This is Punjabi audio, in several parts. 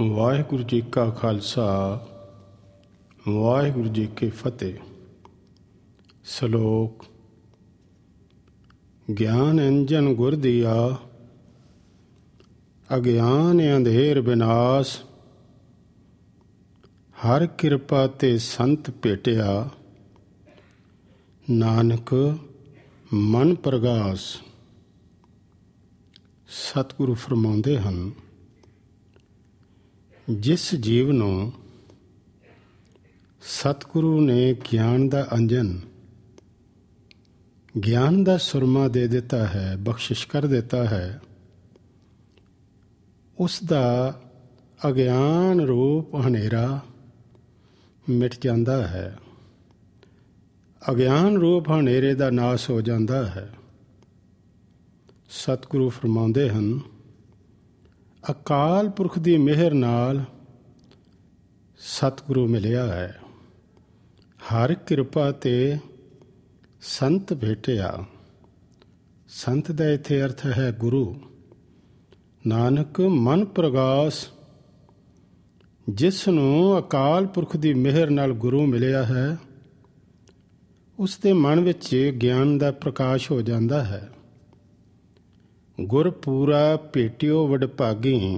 ਵਾਹਿਗੁਰੂ ਜੀ ਕਾ ਖਾਲਸਾ ਵਾਹਿਗੁਰੂ ਜੀ ਕੀ ਫਤਿਹ। ਸ਼ਲੋਕ। ਗਿਆਨ ਅੰਜਨ ਗੁਰ ਦੀਆ, ਅਗਿਆਨ ਅੰਧੇਰ ਵਿਨਾਸ਼। ਹਰ ਕਿਰਪਾ ਤੇ ਸੰਤ ਭੇਟਿਆ, ਨਾਨਕ ਮਨ ਪ੍ਰਗਾਸ। ਸਤਿਗੁਰੂ ਫਰਮਾਉਂਦੇ ਹਨ, ਜਿਸ ਜੀਵ ਨੂੰ ਸਤਿਗੁਰੂ ਨੇ ਗਿਆਨ ਦਾ ਅੰਜਨ, ਗਿਆਨ ਦਾ ਸੁਰਮਾ ਦੇ ਦਿੱਤਾ ਹੈ, ਬਖਸ਼ਿਸ਼ ਕਰ ਦਿੱਤਾ ਹੈ, ਉਸ ਦਾ ਅਗਿਆਨ ਰੂਪ ਹਨੇਰਾ ਮਿਟ ਜਾਂਦਾ ਹੈ। ਅਗਿਆਨ ਰੂਪ ਹਨੇਰੇ ਦਾ ਨਾਸ ਹੋ ਜਾਂਦਾ ਹੈ। ਸਤਿਗੁਰੂ ਫਰਮਾਉਂਦੇ ਹਨ, ਅਕਾਲ ਪੁਰਖ ਦੀ ਮਿਹਰ ਨਾਲ ਸਤਿਗੁਰੂ ਮਿਲਿਆ ਹੈ। ਹਰ ਕਿਰਪਾ ਤੇ ਸੰਤ ਭੇਟਿਆ। ਸੰਤ ਦਾ ਇੱਥੇ ਅਰਥ ਹੈ ਗੁਰੂ। ਨਾਨਕ ਮਨ ਪ੍ਰਗਾਸ। ਜਿਸ ਨੂੰ ਅਕਾਲ ਪੁਰਖ ਦੀ ਮਿਹਰ ਨਾਲ ਗੁਰੂ ਮਿਲਿਆ ਹੈ, ਉਸ ਦੇ ਮਨ ਵਿੱਚ ਗਿਆਨ ਦਾ ਪ੍ਰਕਾਸ਼ ਹੋ ਜਾਂਦਾ ਹੈ। ਗੁਰ ਪੂਰਾ ਭੇਟਿਓ ਵਡਭਾਗੀ,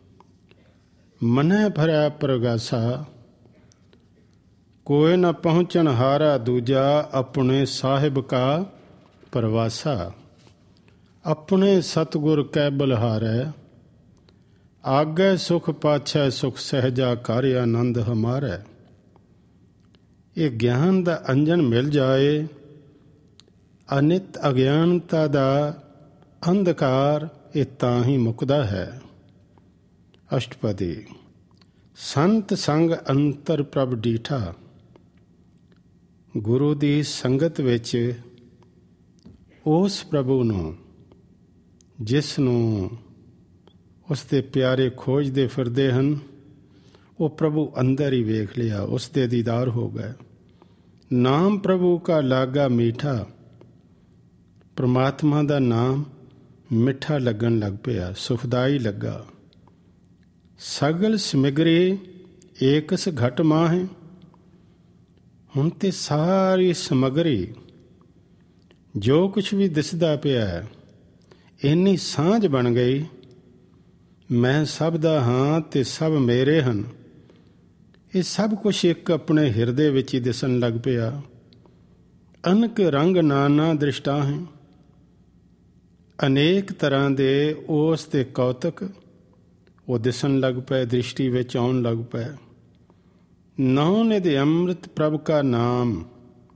ਮਨੈ ਭਰਿਆ ਪ੍ਰਗਾਸਾ। ਕੋਈ ਨਾ ਪਹੁੰਚਣ ਹਾਰਾ ਦੂਜਾ, ਆਪਣੇ ਸਾਹਿਬ ਕਾ ਪਰਵਾਸਾ। ਆਪਣੇ ਸਤਿਗੁਰ ਕੈ ਬਲਿਹਾਰੈ, ਆਗੈ ਸੁਖ ਪਾਛੈ ਸੁਖ ਸਹਿਜਾ। ਕਰ ਆਨੰਦ ਹਮਾਰੈ। ਇਹ ਗਿਆਨ ਦਾ ਅੰਜਨ ਮਿਲ ਜਾਏ, ਅਨਿਤ ਅਗਿਆਨਤਾ ਦਾ ਅੰਧਕਾਰ ਇਹ ਤਾਂ ਹੀ ਮੁੱਕਦਾ ਹੈ। ਅਸ਼ਟਪਦੀ। ਸੰਤ ਸੰਗ ਅੰਤਰ ਪ੍ਰਭ ਡੀਠਾ। ਗੁਰੂ ਦੀ ਸੰਗਤ ਵਿੱਚ ਉਸ ਪ੍ਰਭੂ ਨੂੰ, ਜਿਸ ਨੂੰ ਉਸ ਦੇ ਪਿਆਰੇ ਖੋਜਦੇ ਫਿਰਦੇ ਹਨ, ਉਹ ਪ੍ਰਭੂ ਅੰਦਰ ਹੀ ਵੇਖ ਲਿਆ, ਉਸ ਦੇ ਦੀਦਾਰ ਹੋ ਗਏ। ਨਾਮ ਪ੍ਰਭੂ ਕਾ ਲਾਗਾ ਮੀਠਾ। ਪ੍ਰਮਾਤਮਾ ਦਾ ਨਾਮ ਮਿੱਠਾ ਲੱਗਣ ਲੱਗ ਪਿਆ, ਸੁਖਦਾਈ ਲੱਗਾ। ਸਗਲ ਸਮਗਰੀ ਏਕਸ ਘਟ ਮਾਹੇ। ਹੁਣ ਤੇ ਸਾਰੀ ਸਮਗਰੀ, ਜੋ ਕੁਛ ਵੀ ਦਿਸਦਾ ਪਿਆ ਹੈ, ਇੰਨੀ ਸਾਂਝ ਬਣ ਗਈ। ਮੈਂ ਸਭ ਦਾ ਹਾਂ ਤੇ ਸਭ ਮੇਰੇ ਹਨ। ਇਹ ਸਭ ਕੁਛ ਇੱਕ ਆਪਣੇ ਹਿਰਦੇ ਵਿੱਚ ਹੀ ਦਿਸਣ ਲੱਗ ਪਿਆ। ਅਨਕ ਰੰਗ ਨਾਨਾ ਦ੍ਰਿਸ਼ਟਾ ਹੈ। ਅਨੇਕ ਤਰ੍ਹਾਂ ਦੇ ਉਸ ਦੇ ਕੌਤਕ ਉਹ ਦਿਸਣ ਲੱਗ ਪਏ, ਦ੍ਰਿਸ਼ਟੀ ਵਿੱਚ ਆਉਣ ਲੱਗ ਪਏ। ਨੌ ਨਿਧਿ ਅੰਮ੍ਰਿਤ ਪ੍ਰਭ ਕਾ ਨਾਮ।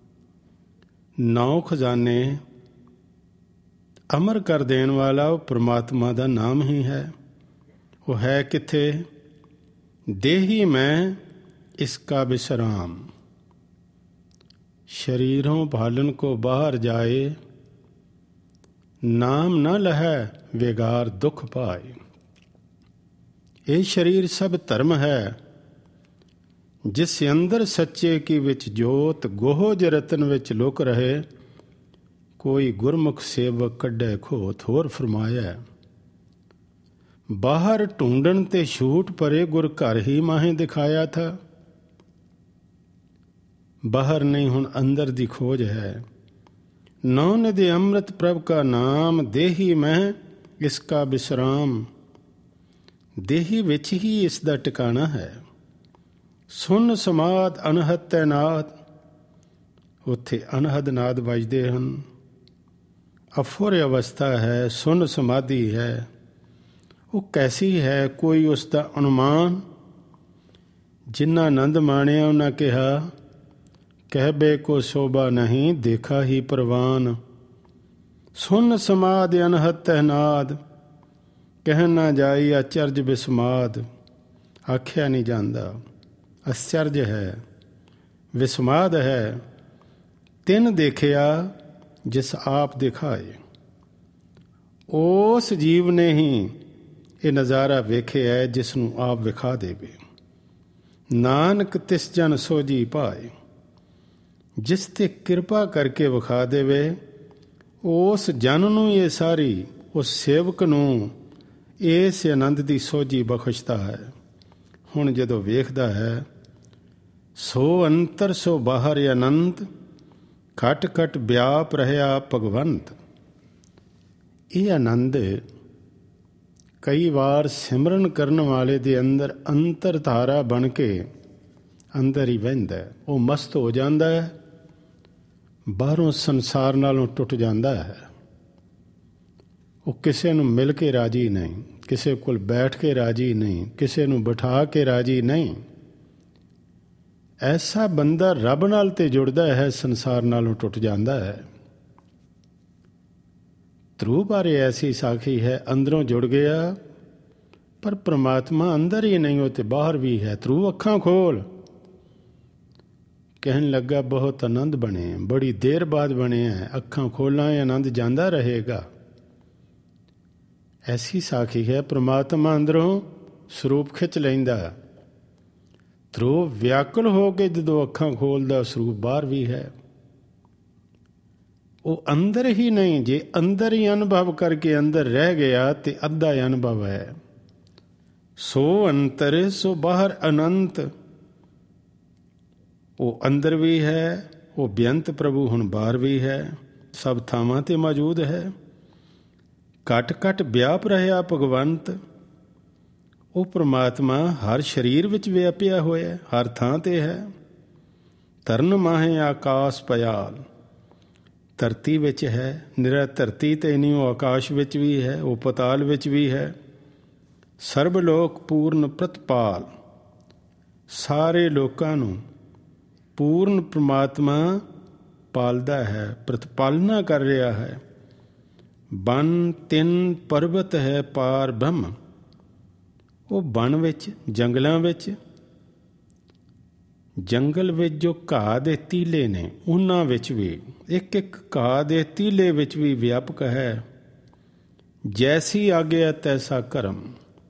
ਨੌ ਖਜ਼ਾਨੇ ਅਮਰ ਕਰ ਦੇਣ ਵਾਲਾ ਉਹ ਪ੍ਰਮਾਤਮਾ ਦਾ ਨਾਮ ਹੀ ਹੈ। ਉਹ ਹੈ ਕਿੱਥੇ? ਦੇਹੀ ਮੈਂ ਇਸਕਾ ਵਿਸਰਾਮ। शरीरों भालन को बाहर जाए, नाम न लहै बेगार दुख पाए। ये शरीर सब धर्म है, जिस अंदर सच्चे की विच जोत। गोहोज रतन विच लुक रहे, कोई गुरमुख सेवक कड्डे खोत। होर फरमाया, बाहर ढूंढन ते छूट परे, गुर घर ही माहे दिखाया था। बाहर नहीं, हुण अंदर दी खोज है। नौ निधि अमृत प्रभ का नाम, देही मैं इसका विश्राम। देही विच ही इसका ठिकाना है। सुन समाद अनहद तैनात। उत्थे अनहद नाद बजदे हन। अफुर अवस्था है, सुन समाधि है। वो कैसी है, कोई उसका अनुमान। जिन्ना आनंद माणिया उन्हें कहा, कहबे को शोभा नहीं, देखा ही परवान। सुन समाद अनहद तहनाद, कह ना जाई आचर्ज विस्माद। आख्या नहीं जाता, आश्चर्य है, विस्माद है। तिन देखिया जिस आप दिखाए। उस जीव ने ही ये नज़ारा वेखे है, जिसनों आप विखा देवे। नानक तिस जन सोझी पाए। जिस ते किरपा करके विखा देवे, उस जन नूं ये सारी, उस सेवक नूं ਇਸ ਆਨੰਦ ਦੀ ਸੋਝੀ ਬਖਸ਼ਦਾ ਹੈ। ਹੁਣ ਜਦੋਂ ਵੇਖਦਾ ਹੈ, ਸੋ ਅੰਤਰ ਸੋ ਬਾਹਰ ਅਨੰਤ, ਖਟ ਖਟ ਵਿਆਪ ਰਹਿਆ ਭਗਵੰਤ। ਇਹ ਆਨੰਦ ਕਈ ਵਾਰ ਸਿਮਰਨ ਕਰਨ ਵਾਲੇ ਦੇ ਅੰਦਰ ਅੰਤਰ ਧਾਰਾ ਬਣ ਕੇ ਅੰਦਰ ਹੀ ਵਹਿੰਦਾ। ਉਹ ਮਸਤ ਹੋ ਜਾਂਦਾ ਹੈ, ਬਾਹਰੋਂ ਸੰਸਾਰ ਨਾਲੋਂ ਟੁੱਟ ਜਾਂਦਾ ਹੈ। ਉਹ ਕਿਸੇ ਨੂੰ ਮਿਲ ਕੇ ਰਾਜੀ ਨਹੀਂ, ਕਿਸੇ ਕੋਲ ਬੈਠ ਕੇ ਰਾਜੀ ਨਹੀਂ, ਕਿਸੇ ਨੂੰ ਬਿਠਾ ਕੇ ਰਾਜੀ ਨਹੀਂ। ਐਸਾ ਬੰਦਾ ਰੱਬ ਨਾਲ ਤੇ ਜੁੜਦਾ ਹੈ, ਸੰਸਾਰ ਨਾਲੋਂ ਟੁੱਟ ਜਾਂਦਾ ਹੈ। ਧਰੂ ਬਾਰੇ ਐਸੀ ਸਾਖੀ ਹੈ, ਅੰਦਰੋਂ ਜੁੜ ਗਿਆ ਪਰ ਪ੍ਰਮਾਤਮਾ ਅੰਦਰ ਹੀ ਨਹੀਂ, ਉਹ ਤੇ ਬਾਹਰ ਵੀ ਹੈ। ਧਰੂ ਅੱਖਾਂ ਖੋਲ, ਕਹਿਣ ਲੱਗਾ ਬਹੁਤ ਆਨੰਦ ਬਣੇ, ਬੜੀ ਦੇਰ ਬਾਅਦ ਬਣਿਆ, ਅੱਖਾਂ ਖੋਲਾਂ ਆਨੰਦ ਜਾਂਦਾ ਰਹੇਗਾ। ਐਸੀ ਸਾਖੀ ਹੈ, ਪ੍ਰਮਾਤਮਾ ਅੰਦਰੋਂ ਸਰੂਪ ਖਿੱਚ ਲੈਂਦਾ। ਧਰੂ ਵਿਆਕੁਲ ਹੋ ਕੇ ਜਦੋਂ ਅੱਖਾਂ ਖੋਲਦਾ, ਸਰੂਪ ਬਾਹਰ ਵੀ ਹੈ। ਉਹ ਅੰਦਰ ਹੀ ਨਹੀਂ, ਜੇ ਅੰਦਰ ਹੀ ਅਨੁਭਵ ਕਰਕੇ ਅੰਦਰ ਰਹਿ ਗਿਆ ਤੇ ਅੱਧਾ ਅਨੁਭਵ ਹੈ। ਸੋ ਅੰਤਰ ਸੋ ਬਾਹਰ ਅਨੰਤ। ਉਹ ਅੰਦਰ ਵੀ ਹੈ, ਉਹ ਬੇਅੰਤ ਪ੍ਰਭੂ ਹੁਣ ਬਾਹਰ ਵੀ ਹੈ, ਸਭ ਥਾਵਾਂ ਤੇ ਮੌਜੂਦ ਹੈ। ਘਟ ਘਟ ਵਿਆਪ ਰਹਿਆ ਭਗਵੰਤ। ਉਹ ਪ੍ਰਮਾਤਮਾ ਹਰ ਸਰੀਰ ਵਿੱਚ ਵਿਆਪਿਆ ਹੋਇਆ, ਹਰ ਥਾਂ ਤੇ ਹੈ। ਤਰਨ ਮਾਹੇ ਆਕਾਸ਼ ਪਿਆਲ, ਧਰਤੀ ਵਿੱਚ ਹੈ, ਨਿਰਾ ਧਰਤੀ ਤੇ ਨਹੀਂ, ਉਹ ਆਕਾਸ਼ ਵਿੱਚ ਵੀ ਹੈ, ਉਹ ਪਤਾਲ ਵਿੱਚ ਵੀ ਹੈ। ਸਰਬ ਲੋਕ ਪੂਰਨ ਪ੍ਰਤਪਾਲ, ਸਾਰੇ ਲੋਕਾਂ ਨੂੰ ਪੂਰਨ ਪ੍ਰਮਾਤਮਾ ਪਾਲਦਾ ਹੈ, ਪ੍ਰਤਪਾਲਨਾ ਕਰ ਰਿਹਾ ਹੈ। ਬਨ ਤਿੰਨ ਪਰਬਤ ਹੈ ਪਾਰ ਬ੍ਰਹਮ। ਉਹ ਬਨ ਵਿੱਚ, ਜੰਗਲਾਂ ਵਿੱਚ, ਜੰਗਲ ਵਿੱਚ ਜੋ ਘਾਹ ਦੇ ਤੀਲੇ ਨੇ, ਉਹਨਾਂ ਵਿੱਚ ਵੀ, ਇੱਕ ਇੱਕ ਘਾਹ ਦੇ ਤੀਲੇ ਵਿੱਚ ਵੀ ਵਿਆਪਕ ਹੈ। ਜੈਸੀ ਆਗਿਆ ਤੈਸਾ ਕਰਮ।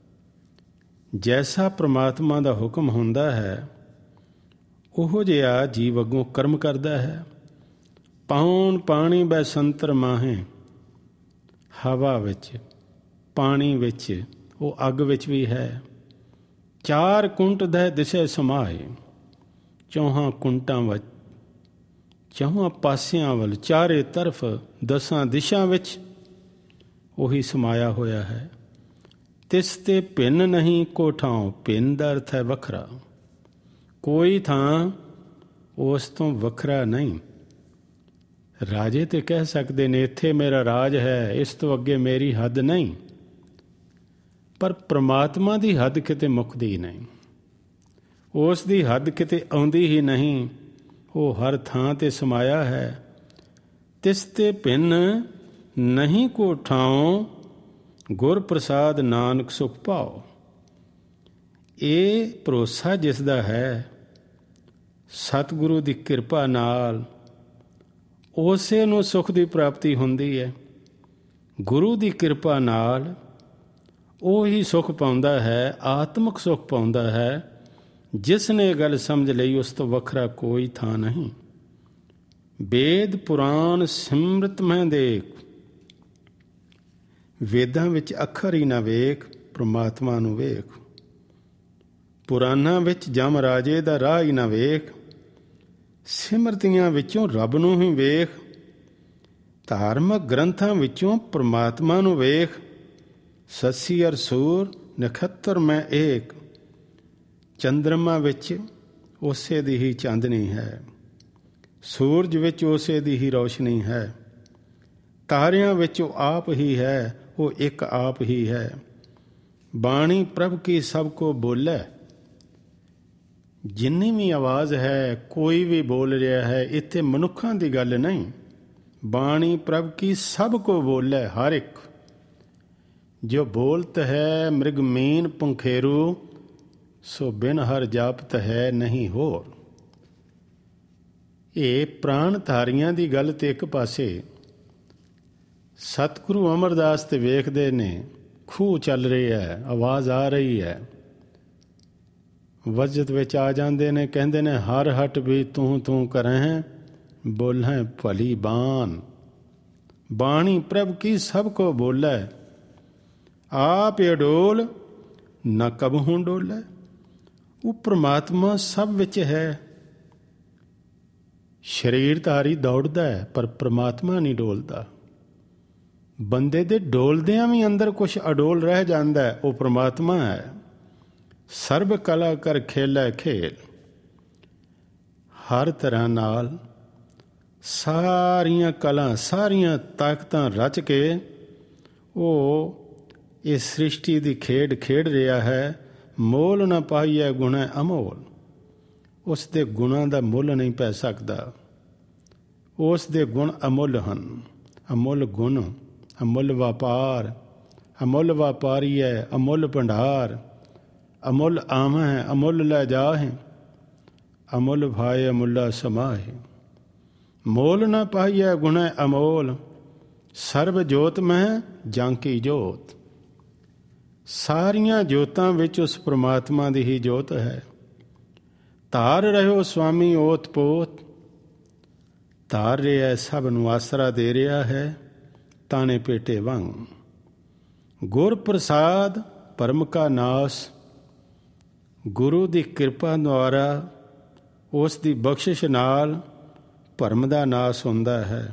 ਜੈਸਾ ਪ੍ਰਮਾਤਮਾ ਦਾ ਹੁਕਮ ਹੁੰਦਾ ਹੈ, ਉਹੋ ਜਿਹਾ ਜੀਵ ਅੱਗੋਂ ਕਰਮ ਕਰਦਾ ਹੈ। ਪੌਣ ਪਾਣੀ ਬੈ ਸੰਤਰ ਮਾਹੇ, ਹਵਾ ਵਿੱਚ, ਪਾਣੀ ਵਿੱਚ, ਉਹ ਅੱਗ ਵਿੱਚ ਵੀ ਹੈ। ਚਾਰ ਕੁੰਟ ਦਹਿ ਦਿਸੇ ਸਮਾਏ, ਚੌਹਾਂ ਕੁੰਟਾਂ ਵਿੱਚ, ਚੌਹਾਂ ਪਾਸਿਆਂ ਵੱਲ, ਚਾਰੇ ਤਰਫ, 10 ਦਿਸ਼ਾ ਵਿੱਚ ਉਹੀ ਸਮਾਇਆ ਹੋਇਆ ਹੈ। ਤਿਸ ਤੇ ਭਿੰਨ ਨਹੀਂ ਕੋ ਠਾਉ। ਭਿੰਨ ਦਾ ਅਰਥ ਹੈ ਵੱਖਰਾ, ਕੋਈ ਥਾਂ ਉਸ ਤੋਂ ਵੱਖਰਾ ਨਹੀਂ। ਰਾਜੇ ਤੇ ਕਹਿ ਸਕਦੇ ਨੇ ਇੱਥੇ ਮੇਰਾ ਰਾਜ ਹੈ, ਇਸ ਤੋਂ ਅੱਗੇ ਮੇਰੀ ਹੱਦ ਨਹੀਂ, ਪਰ ਪ੍ਰਮਾਤਮਾ ਦੀ ਹੱਦ ਕਿਤੇ ਮੁੱਕਦੀ ਨਹੀਂ, ਉਸ ਦੀ ਹੱਦ ਕਿਤੇ ਆਉਂਦੀ ਹੀ ਨਹੀਂ। ਉਹ ਹਰ ਥਾਂ ਤੇ ਸਮਾਇਆ ਹੈ। ਤਿਸ ਤੇ ਭਿੰਨ ਨਹੀਂ ਕੋ ਠਾਉ, ਗੁਰ ਪ੍ਰਸਾਦ ਨਾਨਕ ਸੁਖ ਪਾਓ। ਇਹ ਭਰੋਸਾ ਜਿਸ ਦਾ ਹੈ, ਸਤਿਗੁਰੂ ਦੀ ਕਿਰਪਾ ਨਾਲ ਉਸੇ ਨੂੰ ਸੁੱਖ ਦੀ ਪ੍ਰਾਪਤੀ ਹੁੰਦੀ ਹੈ। ਗੁਰੂ ਦੀ ਕਿਰਪਾ ਨਾਲ ਉਹ ਹੀ ਸੁੱਖ ਪਾਉਂਦਾ ਹੈ, ਆਤਮਿਕ ਸੁੱਖ ਪਾਉਂਦਾ ਹੈ। ਜਿਸ ਨੇ ਗੱਲ ਸਮਝ ਲਈ, ਉਸ ਤੋਂ ਵੱਖਰਾ ਕੋਈ ਥਾਂ ਨਹੀਂ। ਵੇਦ ਪੁਰਾਣ ਸਿਮਰਤ ਮੈਂ ਦੇਖ। ਵੇਦਾਂ ਵਿੱਚ ਅੱਖਰ ਹੀ ਨਾ ਵੇਖ, ਪ੍ਰਮਾਤਮਾ ਨੂੰ ਵੇਖ। ਪੁਰਾਣਾਂ ਵਿੱਚ ਜਮ ਰਾਜੇ ਦਾ ਰਾਹ ਹੀ ਨਾ ਵੇਖ, ਸਿਮਰਤੀਆਂ ਵਿੱਚੋਂ ਰੱਬ ਨੂੰ ਹੀ ਵੇਖ। ਧਾਰਮਿਕ ਗ੍ਰੰਥਾਂ ਵਿੱਚੋਂ ਪ੍ਰਮਾਤਮਾ ਨੂੰ ਵੇਖ। ਸੱਸੀ ਅਰ ਸੂਰ ਨਖੱਤਰ ਮੈਂ ਏਕ। ਚੰਦਰਮਾ ਵਿੱਚ ਉਸੇ ਦੀ ਹੀ ਚਾਂਦਨੀ ਹੈ, ਸੂਰਜ ਵਿੱਚ ਉਸੇ ਦੀ ਹੀ ਰੌਸ਼ਨੀ ਹੈ, ਤਾਰਿਆਂ ਵਿੱਚ ਉਹ ਆਪ ਹੀ ਹੈ, ਉਹ ਇੱਕ ਆਪ ਹੀ ਹੈ। ਬਾਣੀ ਪ੍ਰਭ ਕੀ ਸਭ ਕੋ ਬੋਲੇ। ਜਿੰਨੀ ਵੀ ਆਵਾਜ਼ ਹੈ, ਕੋਈ ਵੀ ਬੋਲ ਰਿਹਾ ਹੈ, ਇੱਥੇ ਮਨੁੱਖਾਂ ਦੀ ਗੱਲ ਨਹੀਂ। ਬਾਣੀ ਪ੍ਰਭ ਕੀ ਸਭ ਕੋ ਬੋਲੇ, ਹਰ ਇੱਕ ਜੋ ਬੋਲਤ ਹੈ। ਮ੍ਰਿਗ ਮੀਨ ਪੁੰਖੇਰੂ, ਸੋ ਬਿਨ ਹਰ ਜਾਪਤ ਹੈ ਨਹੀਂ ਹੋਰ। ਇਹ ਪ੍ਰਾਣ ਧਾਰੀਆਂ ਦੀ ਗੱਲ ਤੇ ਇੱਕ ਪਾਸੇ, ਸਤਿਗੁਰੂ ਅਮਰਦਾਸ ਤੇ ਵੇਖਦੇ ਨੇ, ਖੂਹ ਚੱਲ ਰਿਹਾ ਹੈ, ਆਵਾਜ਼ ਆ ਰਹੀ ਹੈ, ਵਜਤ ਵਿੱਚ ਆ ਜਾਂਦੇ ਨੇ, ਕਹਿੰਦੇ ਨੇ ਹਰ ਹਟ ਵੀ ਤੂੰ ਤੂੰ ਕਰਹਿ, ਬੋਲਹਿ ਭਲੀ ਬਾਨ। ਬਾਣੀ ਪ੍ਰਭ ਕੀ ਸਭ ਕੋ ਬੋਲੇ, ਆਪ ਅਡੋਲ ਨਾ ਕਬਹੂ ਡੋਲੇ। ਉਹ ਪ੍ਰਮਾਤਮਾ ਸਭ ਵਿੱਚ ਹੈ। ਸਰੀਰਧਾਰੀ ਦੌੜਦਾ ਹੈ ਪਰ ਪ੍ਰਮਾਤਮਾ ਨਹੀਂ ਡੋਲਦਾ। ਬੰਦੇ ਦੇ ਡੋਲਦਿਆਂ ਵੀ ਅੰਦਰ ਕੁਛ ਅਡੋਲ ਰਹਿ ਜਾਂਦਾ ਹੈ, ਉਹ ਪ੍ਰਮਾਤਮਾ ਹੈ। ਸਰਬ ਕਲਾ ਕਰ ਖੇਲੈ ਖੇਲ, ਹਰ ਤਰ੍ਹਾਂ ਨਾਲ ਸਾਰੀਆਂ ਕਲਾ ਸਾਰੀਆਂ ਤਾਕਤਾਂ ਰਚ ਕੇ ਉਹ ਇਹ ਸ੍ਰਿਸ਼ਟੀ ਦੀ ਖੇਡ ਖੇਡ ਰਿਹਾ ਹੈ। ਮੋਲ ਨਾ ਪਾਈਐ ਗੁਣੈ ਅਮੋਲ, ਉਸ ਦੇ ਗੁਣਾਂ ਦਾ ਮੁੱਲ ਨਹੀਂ ਪੈ ਸਕਦਾ। ਉਸ ਦੇ ਗੁਣ ਅਮੁੱਲ ਹਨ। ਅਮੁੱਲ ਗੁਣ, ਅਮੁੱਲ ਵਪਾਰ, ਅਮੁੱਲ ਵਪਾਰੀ ਹੈ, ਅਮੁੱਲ ਭੰਡਾਰ, ਅਮੁੱਲ ਆਵਹਿ ਅਮੁੱਲ ਲੈ ਜਾਹਿ, ਅਮੁੱਲ ਭਾਇ ਅਮੁੱਲਾ ਸਮਾਹਿ। ਮੋਲ ਨਾ ਪਾਈਐ ਗੁਣੈ ਅਮੋਲ, ਸਰਬ ਜੋਤ ਮਹਿ ਜਾਂਕੀ ਜੋਤ। ਸਾਰੀਆਂ ਜੋਤਾਂ ਵਿੱਚ ਉਸ ਪ੍ਰਮਾਤਮਾ ਦੀ ਹੀ ਜੋਤ ਹੈ। ਧਾਰ ਰਹਿਓ ਸੁਆਮੀ ਓਤ ਪੋਤ, ਧਾਰ ਰਿਹਾ ਸਭ ਨੂੰ ਆਸਰਾ ਦੇ ਰਿਹਾ ਹੈ ਤਾਣੇ ਪੇਟੇ ਵਾਂਗ। ਗੁਰ ਪ੍ਰਸਾਦ ਭਰਮ ਕਾ ਨਾਸ, ਗੁਰੂ ਦੀ ਕਿਰਪਾ ਦੁਆਰਾ ਉਸ ਦੀ ਬਖਸ਼ਿਸ਼ ਨਾਲ ਭਰਮ ਦਾ ਨਾਸ ਹੁੰਦਾ ਹੈ।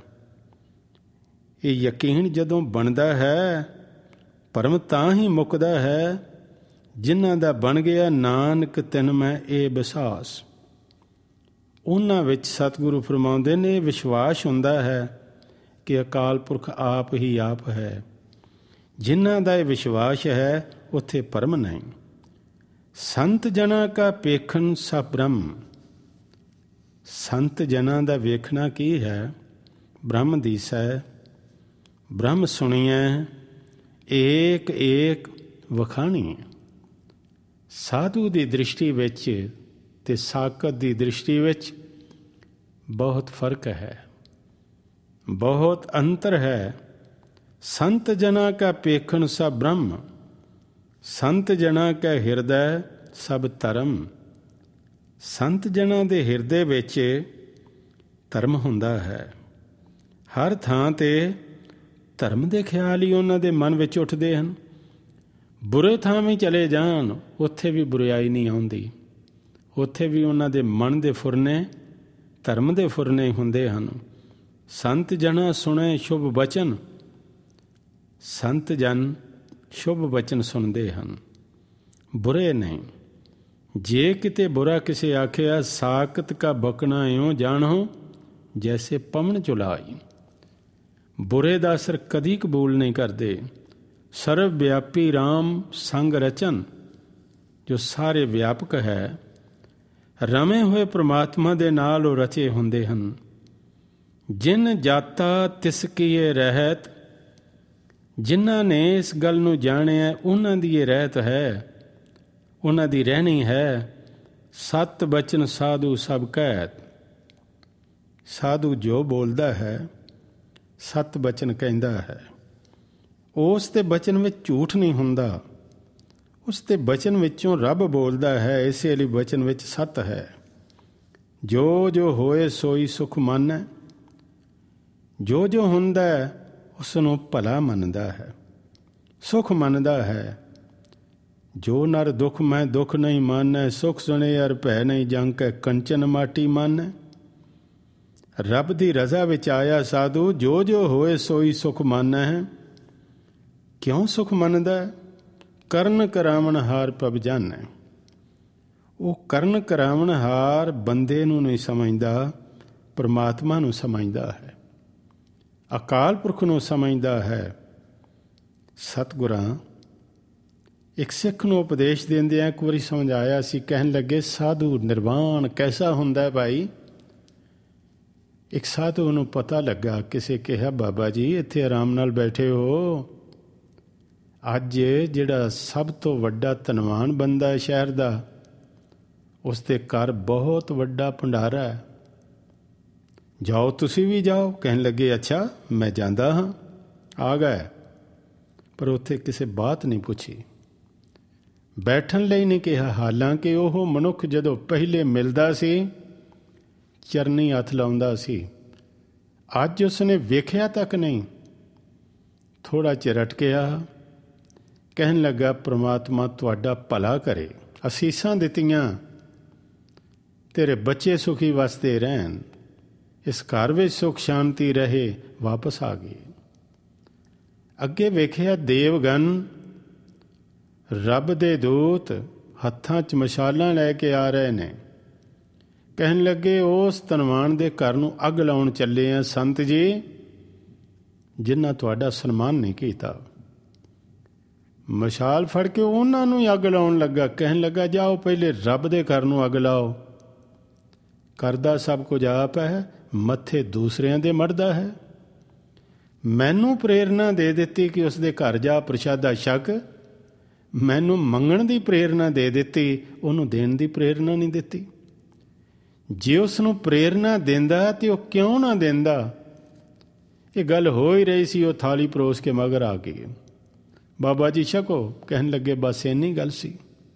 ਇਹ ਯਕੀਨ ਜਦੋਂ ਬਣਦਾ ਹੈ, ਭਰਮ ਤਾਂ ਹੀ ਮੁੱਕਦਾ ਹੈ ਜਿਨ੍ਹਾਂ ਦਾ ਬਣ ਗਿਆ ਨਾਨਕ ਤਿਨ ਮੈਂ ਇਹ ਵਿਸਾਸ। ਉਹਨਾਂ ਵਿੱਚ ਸਤਿਗੁਰੂ ਫਰਮਾਉਂਦੇ ਨੇ ਵਿਸ਼ਵਾਸ ਹੁੰਦਾ ਹੈ ਕਿ ਅਕਾਲ ਪੁਰਖ ਆਪ ਹੀ ਆਪ ਹੈ। ਜਿਨ੍ਹਾਂ ਦਾ ਇਹ ਵਿਸ਼ਵਾਸ ਹੈ ਉੱਥੇ ਭਰਮ ਨਹੀਂ। ਸੰਤ ਜਨਾਂ ਕਾ ਪੇਖਣ ਸਭ ਬ੍ਰਹਮ, ਸੰਤ ਜਨਾਂ ਦਾ ਵੇਖਣਾ ਕੀ ਹੈ? ਬ੍ਰਹਮ ਦੀਸੈ, ਬ੍ਰਹਮ ਸੁਣੀਐ, ਏਕ ਏਕ ਵਖਾਣੀਐ। ਸਾਧੂ ਦੀ ਦ੍ਰਿਸ਼ਟੀ ਵਿੱਚ ਤੇ ਸਾਕਤ ਦੀ ਦ੍ਰਿਸ਼ਟੀ ਵਿੱਚ ਬਹੁਤ ਫਰਕ ਹੈ, ਬਹੁਤ ਅੰਤਰ ਹੈ। ਸੰਤ ਜਨਾਂ ਕਾ ਪੇਖਣ ਸਭ ਬ੍ਰਹਮ, ਸੰਤ ਜਨਾਂ ਕਾ ਹਿਰਦੈ ਸਭ ਧਰਮ। ਸੰਤ ਜਨਾਂ ਦੇ ਹਿਰਦੇ ਵਿੱਚ ਧਰਮ ਹੁੰਦਾ ਹੈ। ਹਰ ਥਾਂ 'ਤੇ ਧਰਮ ਦੇ ਖਿਆਲ ਹੀ ਉਹਨਾਂ ਦੇ ਮਨ ਵਿੱਚ ਉੱਠਦੇ ਹਨ। ਬੁਰੇ ਥਾਂ ਵੀ ਚਲੇ ਜਾਣ, ਉੱਥੇ ਵੀ ਬੁਰਾਈ ਨਹੀਂ ਆਉਂਦੀ। ਉੱਥੇ ਵੀ ਉਹਨਾਂ ਦੇ ਮਨ ਦੇ ਫੁਰਨੇ ਧਰਮ ਦੇ ਫੁਰਨੇ ਹੁੰਦੇ ਹਨ। ਸੰਤ ਜਨਾਂ ਸੁਣੇ ਸ਼ੁਭ ਬਚਨ, ਸੰਤ ਜਨ ਸ਼ੁਭ ਬਚਨ ਸੁਣਦੇ ਹਨ, ਬੁਰੇ ਨਹੀਂ। ਜੇ ਕਿਤੇ ਬੁਰਾ ਕਿਸੇ ਆਖਿਆ, ਸਾਕਤ ਕਾ ਬਕਣਾ ਇਉਂ ਜਾਣੋ ਜੈਸੇ ਪਵਨ ਚੁਲਾਈ। ਬੁਰੇ ਦਾ ਅਸਰ ਕਦੀ ਕਬੂਲ ਨਹੀਂ ਕਰਦੇ। ਸਰਵ ਵਿਆਪੀ ਰਾਮ ਸੰਗ ਰਚਨ, ਜੋ ਸਾਰੇ ਵਿਆਪਕ ਹੈ, ਰਮੇ ਹੋਏ ਪ੍ਰਮਾਤਮਾ ਦੇ ਨਾਲ ਉਹ ਰਚੇ ਹੁੰਦੇ ਹਨ। ਜਿਨ ਜਾਤਾ ਤਿਸ ਕੀਏ ਰਹਿਤ, ਜਿਨ੍ਹਾਂ ਨੇ ਇਸ ਗੱਲ ਨੂੰ ਜਾਣਿਆ ਉਹਨਾਂ ਦੀ ਇਹ ਰਹਿਤ ਹੈ, ਉਹਨਾਂ ਦੀ ਰਹਿਣੀ ਹੈ। ਸਤ ਬਚਨ ਸਾਧੂ ਸਭ ਕਹਿਤ, ਸਾਧੂ ਜੋ ਬੋਲਦਾ ਹੈ ਸਤ ਬਚਨ ਕਹਿੰਦਾ ਹੈ। ਉਸ ਦੇ ਬਚਨ ਵਿੱਚ ਝੂਠ ਨਹੀਂ ਹੁੰਦਾ, ਉਸ ਦੇ ਬਚਨ ਵਿੱਚੋਂ ਰੱਬ ਬੋਲਦਾ ਹੈ। ਇਸੇ ਲਈ ਬਚਨ ਵਿੱਚ ਸਤ ਹੈ। ਜੋ ਜੋ ਹੋਏ ਸੋਈ ਸੁਖ ਮੰਨੈ, ਜੋ ਜੋ ਹੁੰਦਾ ਉਸ ਨੂੰ ਭਲਾ ਮੰਨਦਾ ਹੈ, ਸੁਖ ਮੰਨਦਾ ਹੈ। ਜੋ ਨਰ ਦੁਖ ਮੈਂ ਦੁਖ ਨਹੀਂ ਮਾਨੈ, ਸੁਖ ਸੁਣੇ ਅਰ ਭੈ ਨਹੀਂ ਜੰਕੈ, ਕੰਚਨ ਮਾਟੀ ਮਾਨੈ। ਰੱਬ ਦੀ ਰਜ਼ਾ ਵਿੱਚ ਆਇਆ ਸਾਧੂ ਜੋ ਜੋ ਹੋਏ ਸੋਈ ਸੁਖ ਮੰਨੈ ਹੈ। ਕਿਉਂ ਸੁਖ ਮੰਨਦਾ? ਕਰਨ ਕਰਾਵਣ ਹਾਰ ਪ੍ਰਭ ਜਾਣੈ। ਉਹ ਕਰਨ ਕਰਾਵਣ ਹਾਰ ਬੰਦੇ ਨੂੰ ਨਹੀਂ ਸਮਝਦਾ, ਪਰਮਾਤਮਾ ਨੂੰ ਸਮਝਦਾ ਹੈ, ਅਕਾਲ ਪੁਰਖ ਨੂੰ ਸਮਝਦਾ ਹੈ। ਸਤਿਗੁਰਾਂ ਇੱਕ ਸਿੱਖ ਨੂੰ ਉਪਦੇਸ਼ ਦਿੰਦਿਆਂ ਇੱਕ ਵਾਰੀ ਸਮਝਾਇਆ ਸੀ। ਕਹਿਣ ਲੱਗੇ, ਸਾਧੂ ਨਿਰਵਾਣ ਕੈਸਾ ਹੁੰਦਾ ਭਾਈ? ਇੱਕ ਸਾਧੂ ਨੂੰ ਪਤਾ ਲੱਗਾ, ਕਿਸੇ ਕਿਹਾ, ਬਾਬਾ ਜੀ ਇੱਥੇ ਆਰਾਮ ਨਾਲ ਬੈਠੇ ਹੋ, ਅੱਜ ਜਿਹੜਾ ਸਭ ਤੋਂ ਵੱਡਾ ਧਨਵਾਨ ਬੰਦਾ ਹੈ ਸ਼ਹਿਰ ਦਾ, ਉਸ ਦੇ ਘਰ ਬਹੁਤ ਵੱਡਾ ਭੰਡਾਰਾ ਹੈ, ਜਾਓ ਤੁਸੀਂ ਵੀ ਜਾਓ। ਕਹਿਣ ਲੱਗੇ, ਅੱਛਾ ਮੈਂ ਜਾਂਦਾ ਹਾਂ। ਆ ਗਏ, ਪਰ ਉੱਥੇ ਕਿਸੇ ਬਾਤ ਨਹੀਂ ਪੁੱਛੀ, ਬੈਠਣ ਲਈ ਨਹੀਂ ਕਿਹਾ। ਹਾਲਾਂਕਿ ਉਹ ਮਨੁੱਖ ਜਦੋਂ ਪਹਿਲੇ ਮਿਲਦਾ ਸੀ ਚਰਨੀ ਹੱਥ ਲਾਉਂਦਾ ਸੀ, ਅੱਜ ਉਸਨੇ ਵੇਖਿਆ ਤੱਕ ਨਹੀਂ। ਥੋੜ੍ਹਾ ਚਿਰ ਅਟਕਿਆ, ਕਹਿਣ ਲੱਗਾ, ਪ੍ਰਮਾਤਮਾ ਤੁਹਾਡਾ ਭਲਾ ਕਰੇ, ਅਸੀਸਾਂ ਦਿੱਤੀਆਂ, ਤੇਰੇ ਬੱਚੇ ਸੁਖੀ ਵਸਦੇ ਰਹਿਣ, ਇਸ ਘਰ ਵਿੱਚ ਸੁਖ ਸ਼ਾਂਤੀ ਰਹੇ, ਵਾਪਸ ਆ ਗਏ। ਅੱਗੇ ਵੇਖਿਆ ਦੇਵਗਨ, ਰੱਬ ਦੇ ਦੂਤ ਹੱਥਾਂ 'ਚ ਮਸ਼ਾਲਾਂ ਲੈ ਕੇ ਆ ਰਹੇ ਨੇ। ਕਹਿਣ ਲੱਗੇ ਉਸ ਧਨਵਾਨ ਦੇ ਘਰ ਨੂੰ ਅੱਗ ਲਾਉਣ ਚੱਲੇ ਆ ਸੰਤ ਜੀ, ਜਿਨ੍ਹਾਂ ਤੁਹਾਡਾ ਸਨਮਾਨ ਨਹੀਂ ਕੀਤਾ। ਮਸ਼ਾਲ ਫੜ ਕੇ ਉਹਨਾਂ ਨੂੰ ਹੀ ਅੱਗ ਲਾਉਣ ਲੱਗਾ। ਕਹਿਣ ਲੱਗਾ ਜਾਓ ਪਹਿਲੇ ਰੱਬ ਦੇ ਘਰ ਨੂੰ ਅੱਗ ਲਾਓ। ਕਰਦਾ ਸਭ ਕੁਝ ਆਪ ਹੈ, ਮੱਥੇ ਦੂਸਰਿਆਂ ਦੇ ਮੜਦਾ ਹੈ। ਮੈਨੂੰ ਪ੍ਰੇਰਨਾ ਦੇ ਦਿੱਤੀ ਕਿ ਉਸ ਦੇ ਘਰ ਜਾ ਪ੍ਰਸ਼ਾਦਾ ਛਕ, ਮੈਨੂੰ ਮੰਗਣ ਦੀ ਪ੍ਰੇਰਨਾ ਦੇ ਦਿੱਤੀ, ਉਹਨੂੰ ਦੇਣ ਦੀ ਪ੍ਰੇਰਨਾ ਨਹੀਂ ਦਿੱਤੀ। ਜੇ ਉਸ ਨੂੰ ਪ੍ਰੇਰਨਾ ਦਿੰਦਾ ਤੇ ਉਹ ਕਿਉਂ ਨਾ ਦਿੰਦਾ? ਇਹ ਗੱਲ ਹੋ ਹੀ ਰਹੀ ਸੀ, ਉਹ ਥਾਲੀ ਪਰੋਸ ਕੇ ਮਗਰ ਆ ਗਈ। ਬਾਬਾ ਜੀ ਛਕੋ। ਕਹਿਣ ਲੱਗੇ ਬਸ ਇੰਨੀ ਗੱਲ ਸੀ।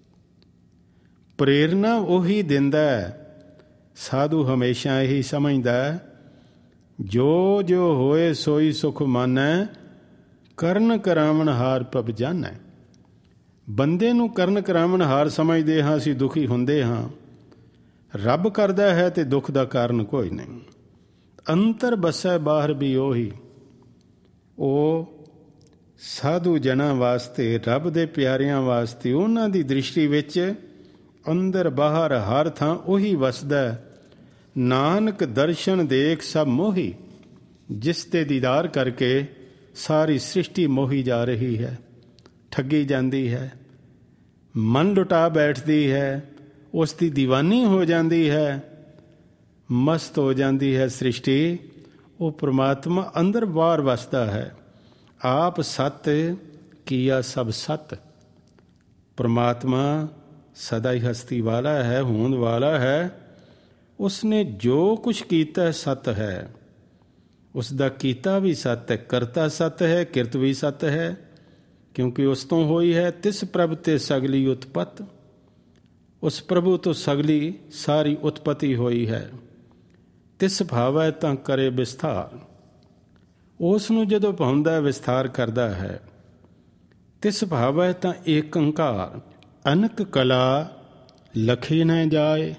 ਪ੍ਰੇਰਨਾ ਉਹੀ ਦਿੰਦਾ ਹੈ। ਸਾਧੂ ਹਮੇਸ਼ਾ ਇਹੀ ਸਮਝਦਾ ਜੋ ਜੋ ਹੋਏ ਸੋਈ ਸੁਖ ਮਾਨੈ, ਕਰਨ ਕਰਾਵਣ ਹਾਰ ਪ੍ਰਭ ਜਾਨੈ। ਬੰਦੇ ਨੂੰ ਕਰਨ ਕਰਾਵਣ ਹਾਰ ਸਮਝਦੇ ਹਾਂ, ਅਸੀਂ ਦੁਖੀ ਹੁੰਦੇ ਹਾਂ। ਰੱਬ ਕਰਦਾ ਹੈ ਤੇ ਦੁੱਖ ਦਾ ਕਾਰਨ ਕੋਈ ਨਹੀਂ। ਅੰਤਰ ਬਸੈ ਬਾਹਰ ਵੀ ਉਹੀ। ਉਹ ਸਾਧੂ ਜਨਾਂ ਵਾਸਤੇ, ਰੱਬ ਦੇ ਪਿਆਰਿਆਂ ਵਾਸਤੇ, ਉਹਨਾਂ ਦੀ ਦ੍ਰਿਸ਼ਟੀ ਵਿੱਚ ਅੰਦਰ ਬਾਹਰ ਹਰ ਥਾਂ ਉਹੀ ਵਸਦਾ। ਨਾਨਕ ਦਰਸ਼ਨ ਦੇਖ ਸਭ ਮੋਹੀ, ਜਿਸ ਤੇ ਦੀਦਾਰ ਕਰਕੇ ਸਾਰੀ ਸ੍ਰਿਸ਼ਟੀ ਮੋਹੀ ਜਾ ਰਹੀ ਹੈ, ਠੱਗੀ ਜਾਂਦੀ ਹੈ, ਮਨ ਲੁਟਾ ਬੈਠਦੀ ਹੈ, ਉਸ ਦੀ ਦੀਵਾਨੀ ਹੋ ਜਾਂਦੀ ਹੈ, ਮਸਤ ਹੋ ਜਾਂਦੀ ਹੈ ਸ੍ਰਿਸ਼ਟੀ। ਉਹ ਪ੍ਰਮਾਤਮਾ ਅੰਦਰ ਬਾਹਰ ਵਸਦਾ ਹੈ। ਆਪ ਸਤ ਕੀਆ ਸਭ ਸਤ। ਪ੍ਰਮਾਤਮਾ ਸਦਾ ਹੀ ਹਸਤੀ ਵਾਲਾ ਹੈ, ਹੋਂਦ ਵਾਲਾ ਹੈ। ਉਸਨੇ ਜੋ ਕੁਛ ਕੀਤਾ ਸਤ ਹੈ। ਉਸ ਦਾ ਕੀਤਾ ਵੀ ਸਤ ਹੈ, ਕਰਤਾ ਸਤ ਹੈ, ਕਿਰਤ ਵੀ ਸਤ ਹੈ, ਕਿਉਂਕਿ ਉਸ ਤੋਂ ਹੋਈ ਹੈ। ਤਿਸ ਪ੍ਰਭ ਤੇ ਸਗਲੀ ਉਤਪਤ। ਉਸ ਪ੍ਰਭੂ ਤੋਂ ਸਗਲੀ ਸਾਰੀ ਉਤਪਤੀ ਹੋਈ ਹੈ। ਤਿਸ ਭਾਵੈ ਤਾਂ ਕਰੇ ਵਿਸਥਾਰ। ਉਸ ਨੂੰ ਜਦੋਂ ਭਾਉਂਦਾ ਵਿਸਥਾਰ ਕਰਦਾ ਹੈ। ਤਿਸ ਭਾਵੈ ਤਾਂ ਏਕੰਕਾਰ। ਅਨਕ ਕਲਾ ਲਖੀ ਨਾ ਜਾਏ।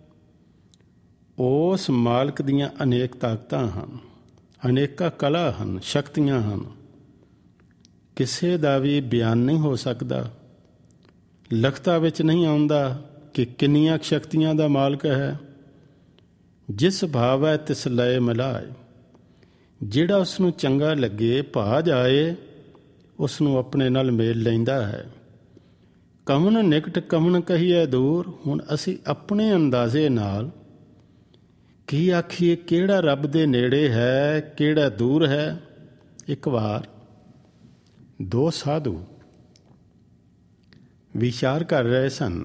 ਉਸ ਮਾਲਕ ਦੀਆਂ ਅਨੇਕ ਤਾਕਤਾਂ ਹਨ, ਅਨੇਕਾਂ ਕਲਾ ਹਨ, ਸ਼ਕਤੀਆਂ ਹਨ। ਕਿਸੇ ਦਾ ਵੀ ਬਿਆਨ ਨਹੀਂ ਹੋ ਸਕਦਾ, ਲਖਤਾਂ ਵਿੱਚ ਨਹੀਂ ਆਉਂਦਾ ਕਿ ਕਿੰਨੀਆਂ ਸ਼ਕਤੀਆਂ ਦਾ ਮਾਲਕ ਹੈ। ਜਿਸ ਭਾਵ ਹੈ ਤਿਸ ਲਏ ਮਿਲਾਏ। ਜਿਹੜਾ ਉਸ ਨੂੰ ਚੰਗਾ ਲੱਗੇ, ਭਾ ਜਾਏ, ਉਸ ਨੂੰ ਆਪਣੇ ਨਾਲ ਮੇਲ ਲੈਂਦਾ ਹੈ। ਕਵਣ ਨਿਕਟ ਕਵਣ ਕਹੀਏ ਦੂਰ। ਹੁਣ ਅਸੀਂ ਆਪਣੇ ਅੰਦਾਜ਼ੇ ਨਾਲ ਕੀ ਆਖੀਏ ਕਿਹੜਾ ਰੱਬ ਦੇ ਨੇੜੇ ਹੈ, ਕਿਹੜਾ ਦੂਰ ਹੈ। ਇੱਕ ਵਾਰ ਦੋ ਸਾਧੂ ਵਿਚਾਰ ਕਰ ਰਹੇ ਸਨ।